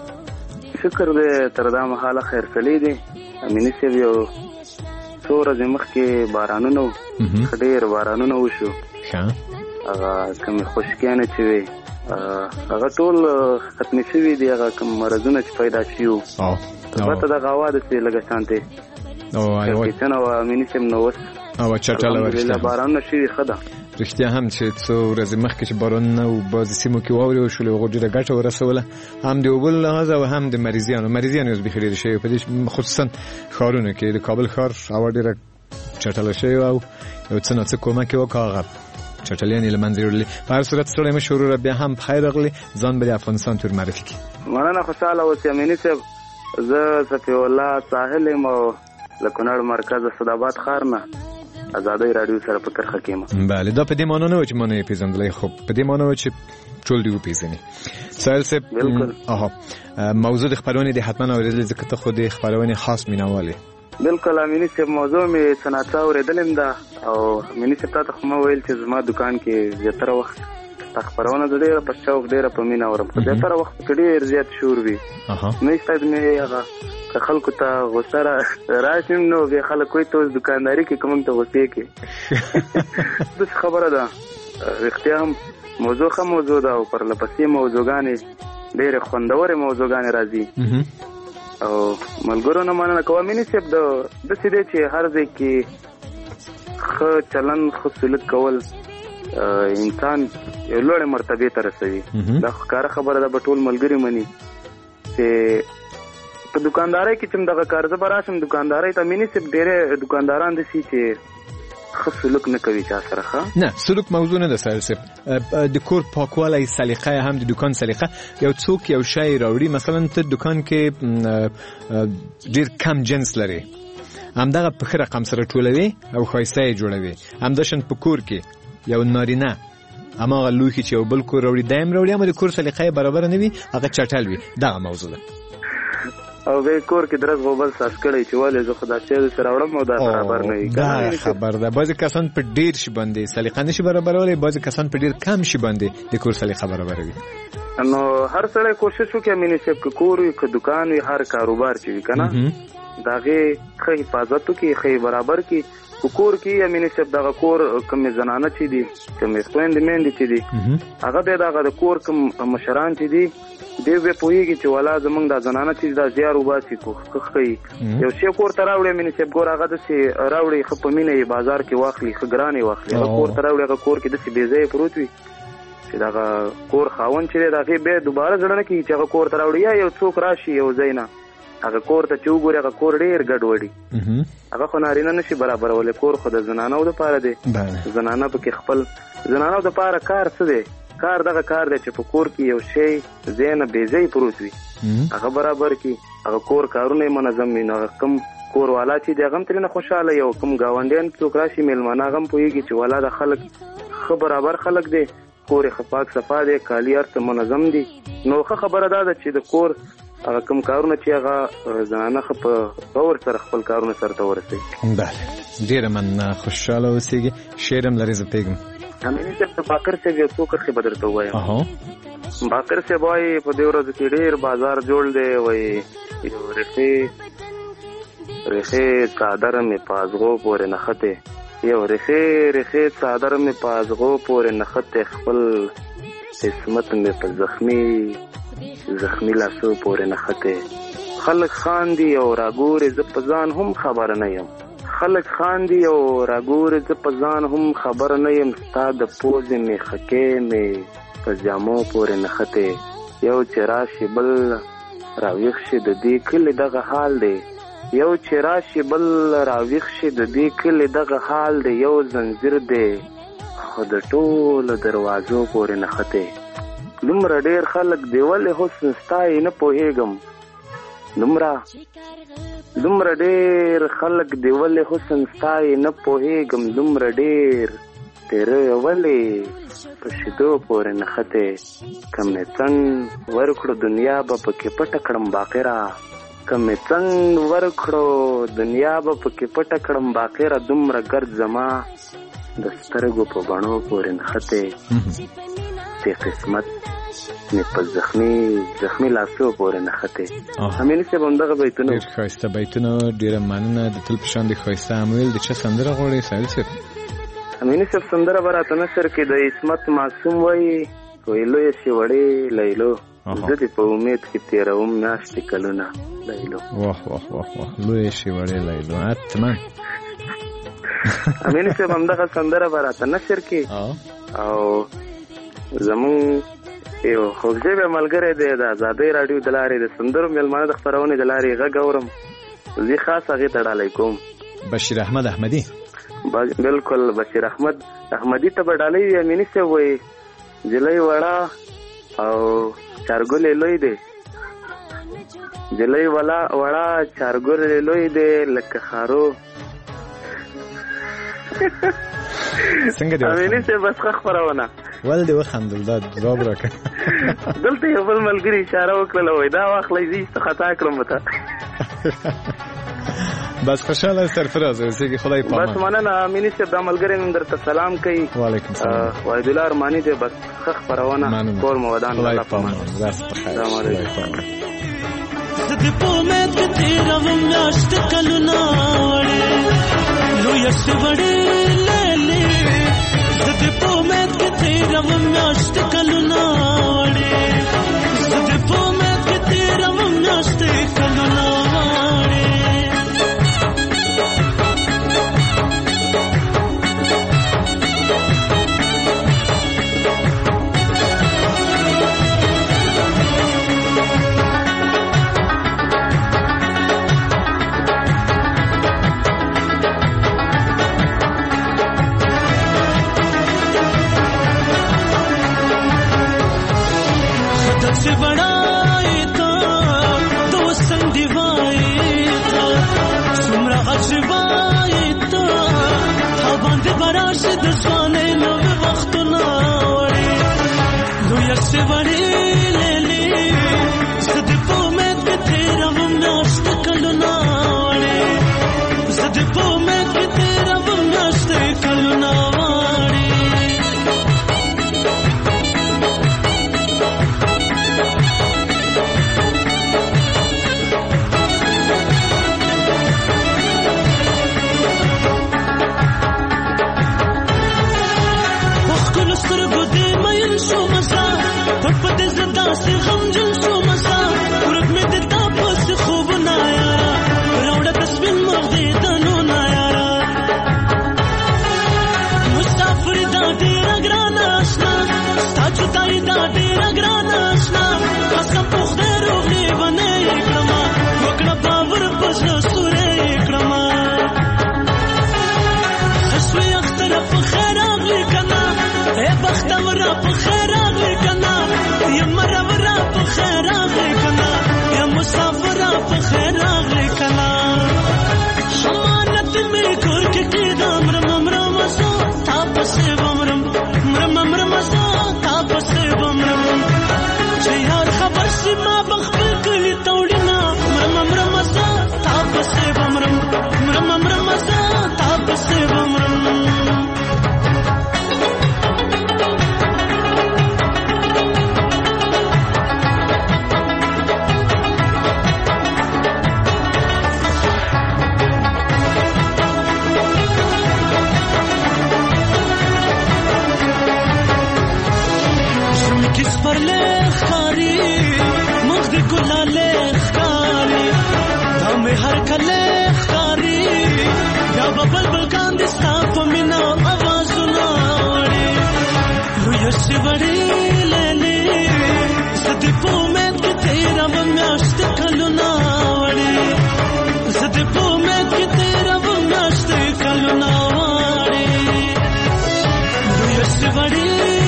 شکر دی تر دا مهاله خیرسلي دي. امیني صاحب یو څو ورځې مخکې بارانونه و ډېر بارانونه وشو. هغه کومې خشکیانې چې وې هغه ټول ختمې شوي دي. هغه کوم مرضونه چې پیدا شوي وو البته دغه هوا داسې لږه شانتې کړکېچنه وه. امیني صاحب نو اوس الحمدلله بارانونه شوي ښه ده. رښتیا هم چې څو ورځې مخکې چې بارانونه و بعضې سیمو کې واورې وشولې هغو ډېره ګټه ورسوله هم د اوبو له لحاظه او هم د مریضیانو مریضیان اوس بیخي ډېرې شوي په دې خصوصا ښارونو کې. د کابل ښار هوا ډېره چټله شوې وه او یو څه نه څه کومک یې وکړه هغه چټلیان یې له منځه یوړلې. په هر صورت ستړی مه شې وروره بیا هم په خیر راغلې. ځان به د افغانستان تور معرفي کړي. مننه خوشحاله اوسې امیني صاحب. زه صفي الله ساحل یم او له کونړ مرکز اسداباد ښار نه آزادۍ رادیو سره په کرخه کې یم. بله دا په دې معنا نه و چې ما نه یې پېژندلی خو په دې معنا و چې ټول دې وپېژني. سهیل صاحب آها موضوع د خپرونې دې حتما اورېدلې ځکه ته خو د خپرونې خاص مینهوال یې. بلکل امیني صاحب موضوع مې څه ناڅه اورېدلې ده او امیني صاحب تا ته خو ما ویل چې زما دکان کې زیاتره وخت ستا خپرونه زه ډېره په شوق ډېره په مینه اورم خو زیاتره وخت کې ډېر زیات شور وي. نو استاد مې هغه که خلکو ته غوسه راشي نو بیا خلک وایي ته اوس دکانداري کې که موږ ته غوسې کې داسې خبره ده. رښتیا هم موضوع ښه موضوع ده او پرله پسې موضوعګانې ډېرې خوندورې موضوعګانې راځي او ملګرو نه مننه کوم مینه صاحب د د سیده چې هر ځای کې خ چلن خو سلوک کول انسان یو لوړ مرتبه ته رسوي. دا ښکاره خبره ده، ټول ملګری مني چې په دکاندارۍ کې چې دغه کار زه به راشم دکاندارۍ ته مینه صاحب ډېری دکانداران داسې چې ښه سلوک نه کوي چا سره. ښه نه سلوک موضوع نه ده سهیل صاحب، د کور پاکوالی سلیقه هم د دکان سلیقه. یو څوک یو شی راوړي، مثلا ته دکان کې ډېر کم جنس لري، همدغه په ښه رقم سره ټولوي او ښایسته یې جوړوي. همداشان په کور کې یو نارینه هماغه لوښي چې یو بل کور راوړي دا هم راوړي، اما د کور سلیقه یې برابره نه وي، هغه چټل وي. دغه موضوع ده. او به کور کې درز غوبل ساس کړی چې والے زه خدا چې سره وړم او دا برابر نه وي. دا خبر ده. بعضی کسان په ډیر شي باندې سلیقه نشي برابرولای، بعضی کسان په ډیر کم شي باندې د کور سلیقه برابروي. نو هر سړی کوشش وکړي مینه صاحب که کور وي که دکان وي هر کاروبار چې وي کنه داغه ښه حفاظت وکړي، ښه برابر کړي. په کور کې امینه صاحب دغه کور کوم زنانه چې دي کوم خويندې میندې چې دي هغه به دغه د کور کوم مشران چې دي دی به پوهیږي چې ولا زمونږ د زنانه چې دا زیار وباسي کوخ کوي یو شی کور ته راوړي امینه صاحب ګور هغه د سي راوړي خپمینه بازار کې واخلي خګرانې واخلي هغه کور ته راوړي هغه کور کې د سي بیزې پروت وي چې دغه کور خاون چې دغه به دوباره ځړنه کوي چې هغه کور ته راوړي یا یو څوک راشي یو زینا هغه کور ته چې وګوري هغه کور ډیر ګډوډي هغه خو نارینه نشي برابرول. کور خو د زنانو د پاره دی، زنانه په کې خپل زنانو د پاره کار څه دی، کار دغه کار دی چې په کور کې یو شی زینه بیزې پروت وي هغه برابر کی هغه کور کارونه منظم وي. نو کم کور والا چې دغه تر نه خوشاله یو کم گاونډیان څوک راشي میلمانه غم پويږي چې والا د خلک خو برابر خلک دی، کور خپاک صفا دی، کالی ارت منظم دي. نو خبره ده چې د کور هغه کوم کارونه چې هغه زنانه خپ باور سره خپل کارونه سره ته ورسي. بله ډیره من خوشاله اوسېږي. شعرم لري زه پیغام همینه چې باکر سے یو څوک خبر درته وایم. اها باکر سے وای په دې ورځ کې ډیر بازار جوړ دی وای یو رخي رخي صادر می پازغو پورې نخته یو رخي رخي صادر می پازغو پورې نخته خپل قسمت می په زخمی زخمی لاسو پورې نخته خلق خاندي او راګور ز پزان هم خبر نه یم خلق خاندي او راګور ز پزان هم خبر نه یم ستاد پوز می خکه می پجامو پورې نخته یو چراشی بل راویخ شه د دې کله دغه حال دی یو چراشی بل راویخ شه د دې کله دغه حال دی یو زنجیر دی خود ټول دروازو پورې نخته نمرا ډیر خلق دیول حسن ستای نه پوهېږم نمرا نمرا ډیر خلق دیول حسن ستای نه پوهېږم نمرا ډیر تیرې ولې په شیدو پورې نخته کمې څنګ ورکړو دنیا به پکې پټه کړم باقیرا کمې څنګ ورکړو دنیا به پکې پټه کړم باقیرا دومره ګرد زما د سترګو په بڼو پورې نخته ته قسمت نه په زخمی زخمی لاسو پورې نخته همینه څه بندغه بیتونه ډیر خاصه بیتونه ډیر مننه د تل پشان د خاصه عمل د چا سندره غوړي سایل څه همینه څه سندره براته نشر کې د اسمت معصوم وای ویلو یې سی وړې لیلو د دې په امید کې تیروم ناشته کلونه لیلو واه واه واه واه لوی شي وړې لیلو اتمن همینه څه بندغه سندره براته نشر کې او زمون یو خوږه به ملګری دی د آزادۍ رادیو د لارې د سندرو میلمانه د خبرونه د لارې غږ اورم زه خاص هغه ته ډالۍ کوم. بشیر احمد احمدی بالکل بشیر احمد احمدی ته ډالۍ یې امینه څه وای جلای وړا او چارګل لوی دی جلای ولا وړا چارګل لوی دی لکه خارو څنګه دی امینه څه بس خبرونه ول دی وخندل دا جواب راکړه دلته یو بل ملګری اشاره وکړه وای دا واخلې زی څه خطا کړم وته بس خوشاله سرفراز اوسېږي خدای پامان. بس مننه امینه صاحب د ملګری نن درته سلام کوي. وعلیکم السلام. وای دلار مانی ته بس خخ پرونه کور مودان الله پامان. راست بخیر. السلام علیکم. د پومت کتیرا ومشت کلونا وړې لو یش وړې لېلې د پومت کتیرا ومشت کلونا وړې د پومت کتیرا ومشت میاشتې کلونه واړې से बड़ाई था दोस्तन दिवाई था सुमरा अजबाई था हबंद बराश दसवाने नव वक्त नावड़ी लुया से बड़ी ले ली सदपो में तेरा वो नाश्त कलुनावड़ी सदपो में तेरा वो नाश्त कलुनावड़ी पद ज़दा से गमजन सो मसा उर्ग में दिता बस खूब ना यारा रौड़ा तस्बिन मर्दे दनो ना यारा मुसाफिर दा तेरा ग्राना आशना स्ताचु ताई दा तेरा ग्राना आशना कसम पुख्दे रोगने बने इकरमा वकड़ा बावर बजल सुरे इकरमा हसवे अख्तरफ खैर आगली कना ए बख्तवरा खैर आगली कना या मरवरा पे खैर आगले कना या मुसाफरा पे खैर आगले कना हमानत में गुर के कीदा मरम मरम मसो तापसे बमरम मरम मरम मसो तापसे बमरम यार खबर से मां बखबल कली तोड़ना मरम मरम मसो तापसे बमरम मरम मरम मसो तापसे बमरम पर लेखारी मुग्ध गुला लेखारी दामे हर कले खारी या बबल बलकान दिस्ता पमिना आवाज सुनाड़ी लुयस बड़ी लेली सदपो में तेरा वम्याश्त कलुनावड़ी सदपो में तेरा वम्याश्त कलुनावड़ी लुयस बड़ी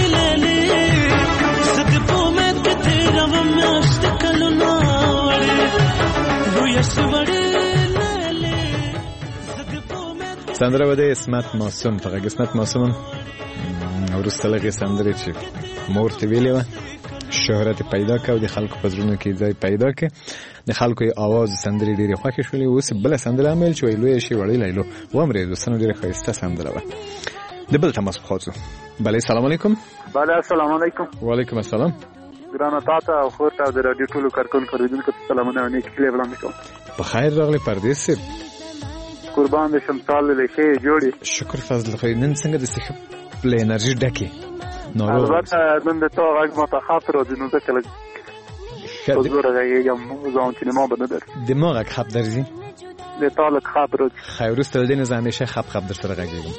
سندره بده اسمت معصوم فقط اسمت معصوم ورسته لغه سندره چې مور ته ویلې و شهرت پیدا کړ د خلکو په زړونو کې ځای پیدا کړ د خلکو आवाज سندره ډیره خوښه شولې اوس بل سندره عمل چې ویلو شي وړي لایلو و امر دوستانو ډیره ښایسته سندره و د بل تماس خاطر بله السلام علیکم بله السلام علیکم وعلیکم السلام ګرانه تاسو او خور ته د رادیو ټولو کارکونکو اوریدونکو ته سلامونه او نیک هیلې وړاندې کوم په خیر راغلی پردیس قربان دې شم تعالی له خیر جوړي شکر فضل خو نن څنګه د سیخ پل انرژي ډکه نو البته نن د تو غږ متخاطر او د نو ځکه لږ حضور راغیم ځان چې ما بده در دماغک خپ درځي د تعالی خاطر خیر است دین از همیشه خپ خپ در سره غږیږم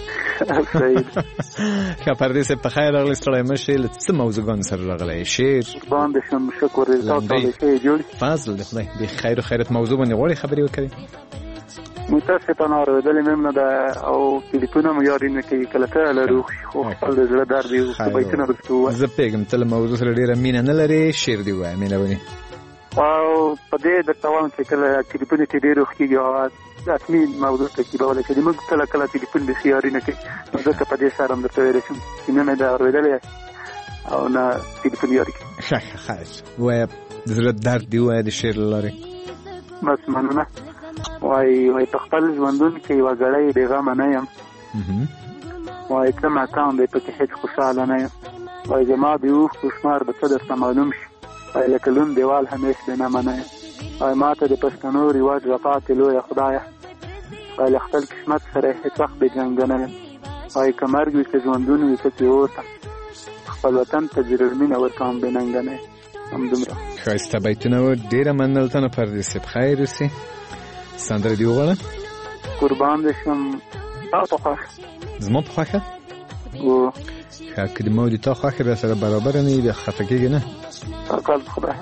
که پردیس په خیر راغلی ستړی مشه له څه موضوعګان سره راغلی شعر قربان دې شم شکر دې تاسو له خیر جوړي فضل دې خدای دې خیر او خیرت موضوع باندې غوړي خبرې وکړي متاسفانه اوریدلې مې نه ده او ټلیفون مې یاد نه کوي کله کله لرو خو خپل د زړه درد یو څه بیتونه رسو زه پیغام تل موضوع سره ډیره مینه نه لري شعر دی وای مینه ونی او په دې د توان چې کله ټلیفون ته ډیرو خېږي اصلي موضوع ته کې به کله موږ کله کله ټلیفون به خياري نه کوي ځکه په دې سره هم درته ویل شم چې نه مې دا اوریدلې او نه ټلیفون یاري ښه ښه وای د زړه درد دی وای د شعر لري بس مننه وای وای په خپل ژوندون کې یو غړی بیغمه نه یم وای کومه کام به په هیڅ خوشاله نه یم وای زما د یو خوشمار به څه درته معلوم شي وای لکه لون دیوال همیش به نه منه وای ماته د پښتنو رواج وفات لوی خدای وای له خپل قسمت سره هیڅ وخت به جنګ نه یم وای کمرګ وي چې ژوندون وي چې اوسه خپل وطن ته ضرور مینه ورکوم به ننګ نه همدومره. ښایسته بیتونه و، ډېره مننه ته. نو پردیس صاحب خیر اوسې. سندره دې وغواړه؟ قربان دې شم، تا په خوښه. زما په خوښه؟ و ښه، که د ما او د تا خوښه را سره برابره نه وي بیا خفه کېږي نه؟ توکل په خدای.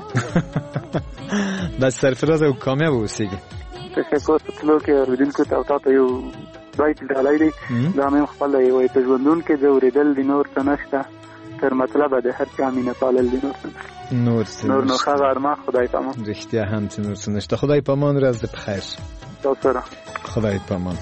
بس سرفراز او کامیاب اوسېږي. تشکر په تلو کې اورېدونکو ته او تا ته یو بیت ډالۍ دی، دا مې هم خپل دی. وایي په ژوندون کې د اورېدل د نور څه نشته، تر مطلبه د هر چا مینه پالل د نور څه نور څه نور نو ښه غرمه. خدای پامان. رښتیا هم چې نور څه نشته. خدای پامان. ورځ دې په خیر. تا سره خدای پامان.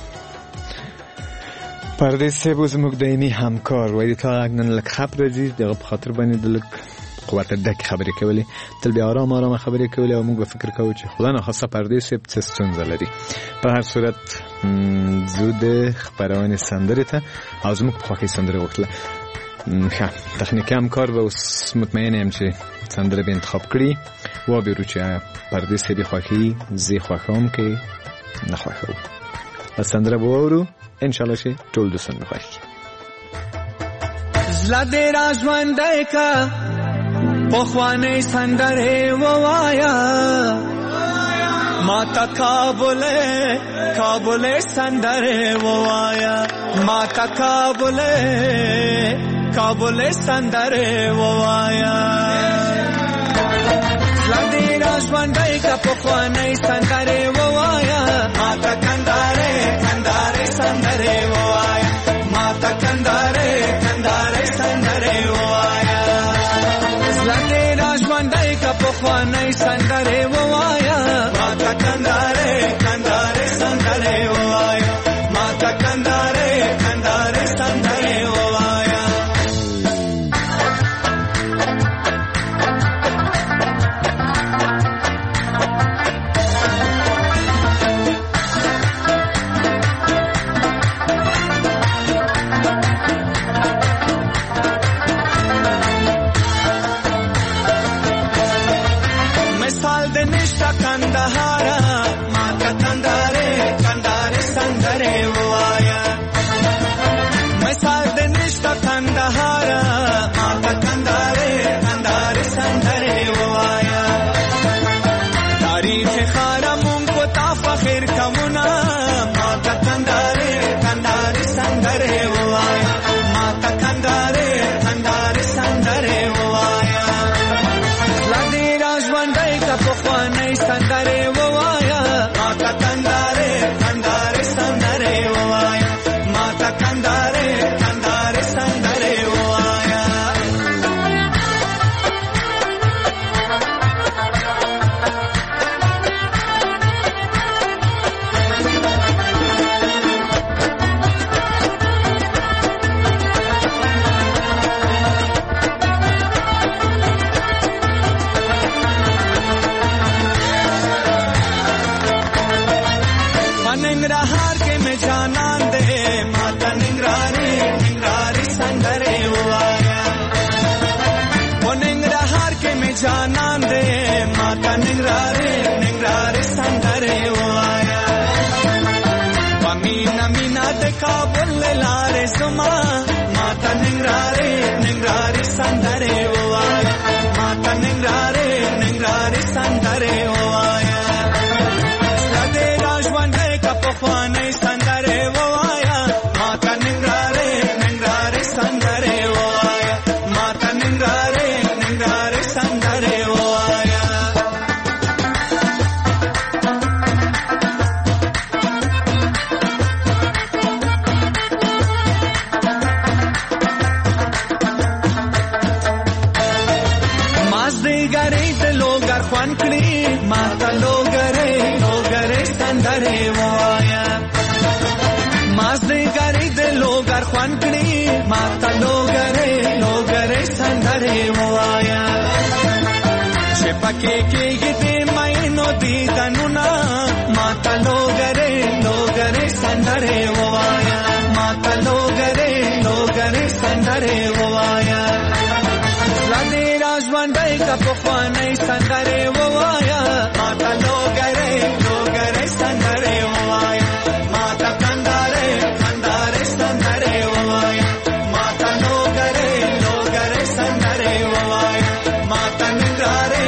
پردیس صاحب زموږ دایمي همکار وایي تا غږ نن لږ خپ راځي، دغه په خاطر باندې د لږ قوت ډکې خبرې کولې، تل بیا آرام آرام خبرې کولې او موږ به فکر کوو چې خدا ناخواسته پردیس صاحب څه ستونزه لري. په هر صورت ځو د خپرونې سندرې ته او زموږ په خوښۍ سندرې غوښتله. ښه، تخنیکي همکار به اوس مطمئن یم چې سندرې به انتخاب کړي. وابېرو چې پردیس صاحب یې خوښوي، زه یې خوښوم که نه خوښوو. بس سندره به واورو، انشاءالله چې ټول دوستان به خوښ کړي. زړه دې را ژوندی که پخوانۍ سندرې ووایه، ما ته کابلې کابلې سندرې ووایه، ما ته کابلې کابلې سندرې ووایه. زړه دې را ژوندی که پخوانۍ سندرې ووایه، ما ته کندارې کندارې سندرې ووایه، ما ته کندارې کندارې سندرې ووایه. زړه دې را ژوندی که پخوانۍ سندرې ووایه، ما ته کندارې کندارې سندرې ووایه، ما ته کندارې کندارې سندرې ووایه. کندهارا ما ته کندارې کندارې سندرې ووایه، مثال دې نشته کندهارا ما ته کندارې کندارې سندرې ووایه. تاریخ ښاره مونږ په تا فخر کومونه، ما ته کندارې کندارې سندرې ووایه، ما ته کندارې کندارې سندرې ووایه. زړه دې را ژوندی که پخوانۍ سندرې ووایه، ما ته کندارې کندارې سندرې ووایه، ما ته کندارې کندارې سندرې ووایه. ننګرهار کې مې جانان دې، ما ته ننګرهاري ننګرهاري سندرې ووایه. په ننګرهار کې مې جانان دې، ما ته ننګرهاري ننګرهاري سندرې ووایه. په مینا مینا د کابل لارې زما، ما ته ننګرهاري ننګرهاري سندرې ووایه، ما ته ننګرهاري ننګرهاري سندرې ووایه. پخوانۍ سندرې ووایه، ما ته ننګرهارې ننګرهارې سندرې ووایه، ما ته ننګرهارې ننګرهارې سندرې ووایه. مازدیګرې د لوګر خوند کړي، ما ته لوګرې لوګرې سندرې ووایه. مازدیګرې د لوګر خوند کړي، ما ته لوګرې لوګرې سندرې ووایه. چې پکې کېږي د مینو دیدنونه، ما ته لوګرې لوګرې سندرې ووایه، ما ته لوګرې لوګرې سندرې ووایه. زړه دې را ژوندی که پخوانۍ سندرې ووایه، ما ته لوګرې لوګرې سندرې ووایه، ما ته کندارې کندارې سندرې ووایه، ما ته لوګرې لوګرې سندرې ووایه، ما ته ننګرهارې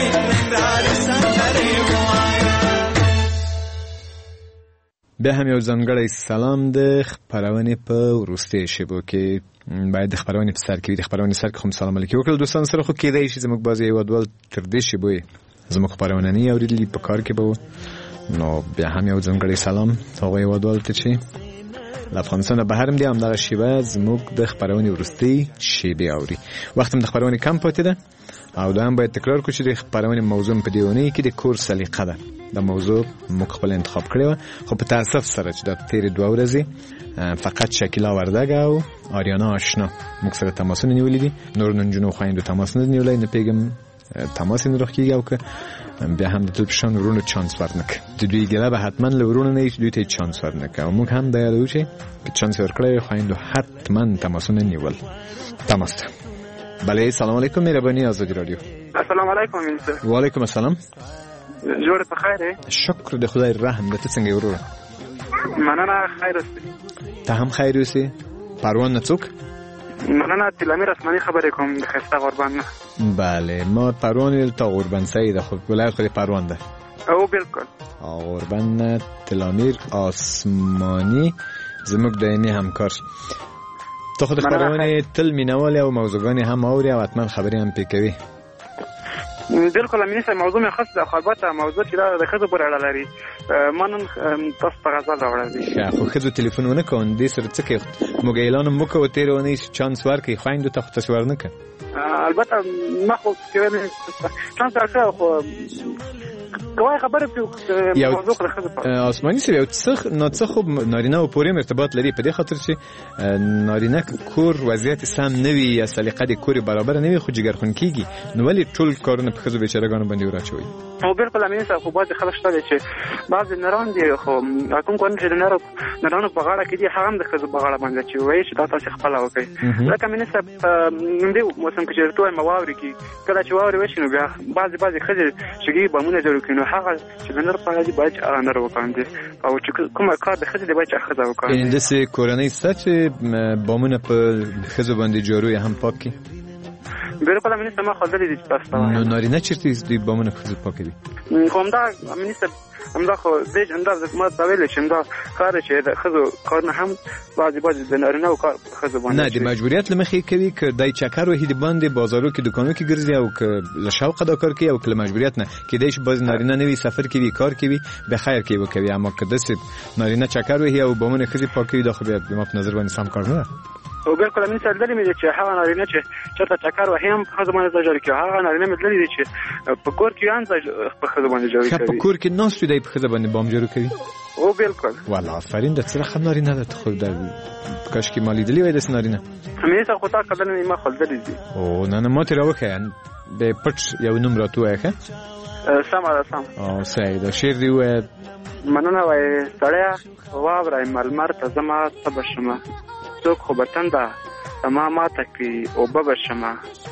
بیا هم یو ځانګړی سلام د خپرونې په وروستیو شیبو کې باید د خپرونې په سر کې وي. د خپرونې سر کې خو سلام علیکم وکړل دوستانو سره، خو کېدای شي زموږ بعضې هېوادوال تر دې شیبو یې زموږ خپرونه نه یې اورېدلي، په کار کې به وو. نو بیا هم یو ځانګړی سلام هغو هېوادوالو ته چې له افغانستان بهر هم دي همدغه شیبه زموږ د خپرونې وروستۍ شیبې اوري. وخت هم د خپرونې کم پاتې ده او دا هم باید تکرار کړو چې د خپرونې موضوع په دې اونۍ کې د کور سلیقه ده. دا موضوع موږ خپل انتخاب کړې وه، خو په تاسف سره چې دا تېرې دوه ورځې فقط شکیلا وردګ او آریانا آشنا موږ سره تماسونه نیولي دي. نور نجونو خویندو تماس نه نیولی، نه پوهېږم تماس یې نه راښکېږي او که بیا هم د تل په شان ورونو چانس ورنکړه. د دوی ګیله به حتما له ورونو نه وي چې دوی ته یې چانس ورنکړه او موږ هم دا یادوو چې که چانس یې ورکړی وي خویندو حتما تماسونه نیول. تماس ته بله. سلام علیکم، مهرباني آزادی رادیو. السلام علیکم منصر. وعلیکم السلام. جوړ په خیر؟ شکر د خدای رحم ده. ته څنګه یې وروره؟ مننه، خیر اوسې. ته هم خیر اوسې. پروان نه څوک؟ مننه، تلامیر اسماني خبرې کوم د ښایسته غوربند نه. بله، ما پروان ویل تا غوربند سعیده، خو ولایت خو پروان ده. او بالکل غوربند نه تلامیر اسماني زموږ دایمي همکار. ته خو د خپرونې تل مینهوال او موضوعګانې هم اوري او حتما خبرې هم پرې کوي. بالکل امیني صاحب، موضوع مې خاص ده، خو البته موضوع چې دا د ښځو پورې اړه لري. ما نن تاسو ته غزل راوړی دی. ښه، خو ښځو تلیفون ونه کوو، دې سره څه کوي؟ موږ اعلان هم وکړو تېرې اونۍ چې چانس ورکړئ خویندو ته، خو تاسې ورنه کړه. البته ما خو چانس ورکړی، خو کوای خبره په موضوع خو د ښځو په اسماني صاحب یو څه ناڅه خو نارینه و پورې هم ارتباط لري، په دې خاطر چې نارینه کور وضعیت سم نه وي یا سلیقه د کور برابر نه وي خو جګرخون کېږي، نو ولې ټول کارونه په ښځو بیچارهګانو باندې وراچوي؟ او بالکل امین صاحب، خو بعضې خلک شته دي چې بعضې نران دي، خو کوم کارونه چې د نرو نرانو په غاړه کې دي هغه هم د ښځو په غاړه باندې چې وایي چې دا تاسې خپله وکړئ. ځکه امین صاحب په همدې موسم کې چې درته وایم واورې کې کله چې واورې وشي نو بیا بعضې بعضې ښځې شګې بامونه جوړ کړي، نو هغه چې د نر په اړه دي باید چې هغه نر وکاندي، او چې کومه کار د ښځې دی باید چې ښځه وکاندي. یعنې داسې کورنۍ شته چې بامونه په ښځو باندې جارو یې هم پاک کړي؟ بالکل امیني صاحب، ما خبرې دي چې تاسو ته وایم. نو نارینه چېرته دوی بامونه په ښځو پاکوي؟ خو همدا امیني صاحب، همدا خو دې همدا ما ته ویلې چې همدا کار چې د ښځو کارونه هم بعضې بعضې د نارینهو کار په ښځو باندې نه، د مجبوریت له مخې کوي، که دی چکر وهي د باندې بازارو کې دوکانو کې ګرځي او که له شوقه دا کار کوي او که له مجبوریت نه. کېدای شي بعضې نارینه نه وي، سفر کې وي، کار کې وي، به خیر کې وکوي، اما که داسې نارینه چکر وهي او بامونه ښځې پاکوي دا خو بیا زما په نظر باندې سم کار نه ده. او بالکل امین صاحب، دلې مې دي چې هغه نارینه چې چېرته چکر وهي هم په ښځو باندې ځای جاري کوي، هغه نارینه مې دلې دي چې په کور کې هم ځای په ښځو باندې جاري کوي. په کور کې ناست وي دی په ښځه باندې بام جارو کوي؟ او بالکل والله آفرین، دا څه رقم نارینه ده؟ ته خو کاشکې ما لیدلي وای داسې نارینه. امین صاحب، خو تا کله مې ما خو لیدلي دي. او نه نه، ما ترې راوښیه د پټ یو نوم راته ووایه. ښه سمه ده، سم. او صحیح ده، شعر دې ووایه. مننه وایي سړیه واوره ملمر ته زما څه به شمه، څوک خو به تنده ما ماته کړي اوبه به شمه،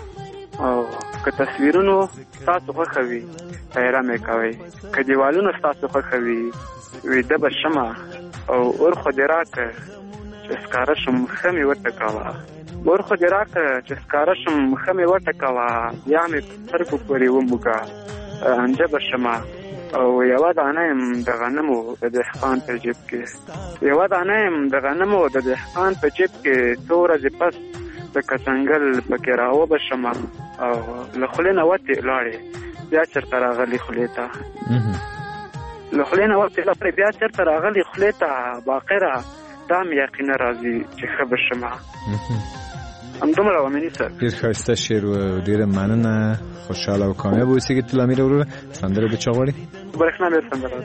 او که تصویرونو ستاسو خوښه وي پیره مې کوئ، که دیوالونو ستاسو خوښه وي ویده به شمه، او اور خو دې راکړه چې ښکاره شم ښه مې وټکوه، اور خو دې راکړه چې ښکاره شم ښه مې وټکوه، بیا مې په سترګو پورې وموږه انجه به شمه، او یوه دانه یم د غنمو د دهقان په جیب کې، یوه دانه یم د غنمو د دهقان په جیب کې، څو ورځې پس د کڅنګل پکې راوبه شمه، او له خولې نه وتې لاړې بیا چېرته راغلې خولې ته، له خولې نه وتې لاړې بیا چېرته راغلې خولې ته، باقره دا مې یقینه راځي چې ښه به شمه. همدومره و امیني صاحب. ډېر ښایسته شعر و، ډېره مننه، خوشحاله او کامیاب اوسېږي. تلامیر وروره، سندره به چا غواړي؟ برېښنا ډېر سندره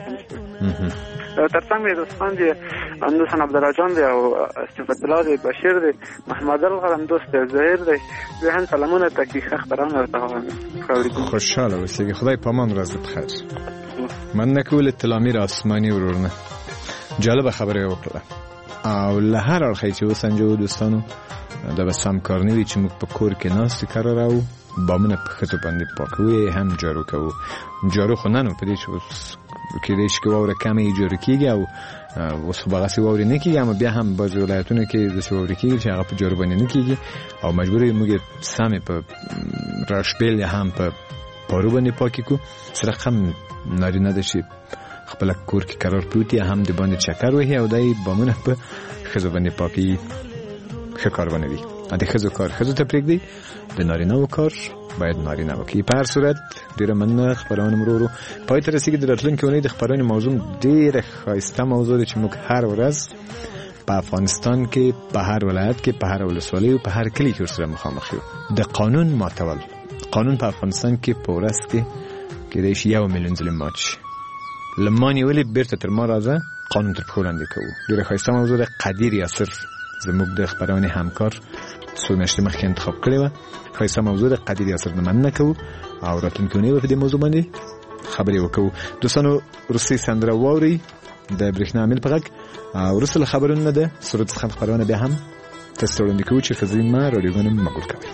تر څنګ مې دوستان دي، همدوسن عبدالله دی او صفت الله دی، بشیر دی، محمد الغرم دوست دی، زهیر دی، دوی هم سلامونه ته کښې ښه خپرونه ورته واورېدو. خوشحاله اوسېږي، خدای پامان، ورځ دې بخیر. مننه کوو له تلامیر اسماني ورورنه، جالبه خبره یې وکړه او له هر اړخه چې وسنجوو دوستانو دا به سم کار نه وي چې موږ په کور کې ناستې کاره راوو، بامونه په ښځو باندې پاکوو، هم جارو کوو. جارو خو نه نو په دې چې اوس کېدای شي که واوره کمه یې جارو کېږي او اوس خو به هغسې واورې نه کېږي، اما بیا هم بعضې ولایتونو کې داسې واورې کېږي چې هغه په جارو باندې نه کېږي او مجبور یې موږ یې سمې په راشپیل یا هم په پارو باندې پاکې کړو. څه رقم نارینه ده چې خپل کور کې قرار پروتي هم د باندې چکر وهي او دای بامونه په خزو باندې پاکي ښه کار باندې دي د خزو کار خزو ته پرېږدي د نارینه کار باید نارینه وکړي. په هر صورت ډیره مننه خبرونه مرورو پای ته رسیدي. د راتلونکي اونۍ د خبرونې موضوع ډیره ښایسته موضوع ده چې موږ هر ورځ په افغانستان کې په هر ولایت کې په هر ولسوالۍ او په هر کلی کې ورسره مخامخ یو. د قانون ماتول قانون په افغانستان کې په ورځ کې کېدای شي یو میلیون ځلې مات شي. لما نیولې بیرته تر ما راځه قانون تر پښو لاندې کوو. ډیره ښایسته موضوع ده. قدیر یاسر زموږ د خبرونې همکار څو میاشتې مخکې انتخاب کړې وه. ښایسته موضوع ده. قدیر یاسر نه مننه کوو او راتلونکې اونۍ به په دې موضوع باندې خبرې وکړو. دوستانو وروستۍ سندره واورئ د برېښنا میل په غږ. وروسته له خبرونو نه ده سرود څخه خبرونه بیا هم تاسو ته وړاندې کوو چې ښځې مه راډیوګانې مه ګول کوئ.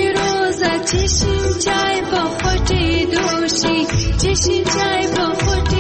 Chai pa khote doshi, chishi chai pa khote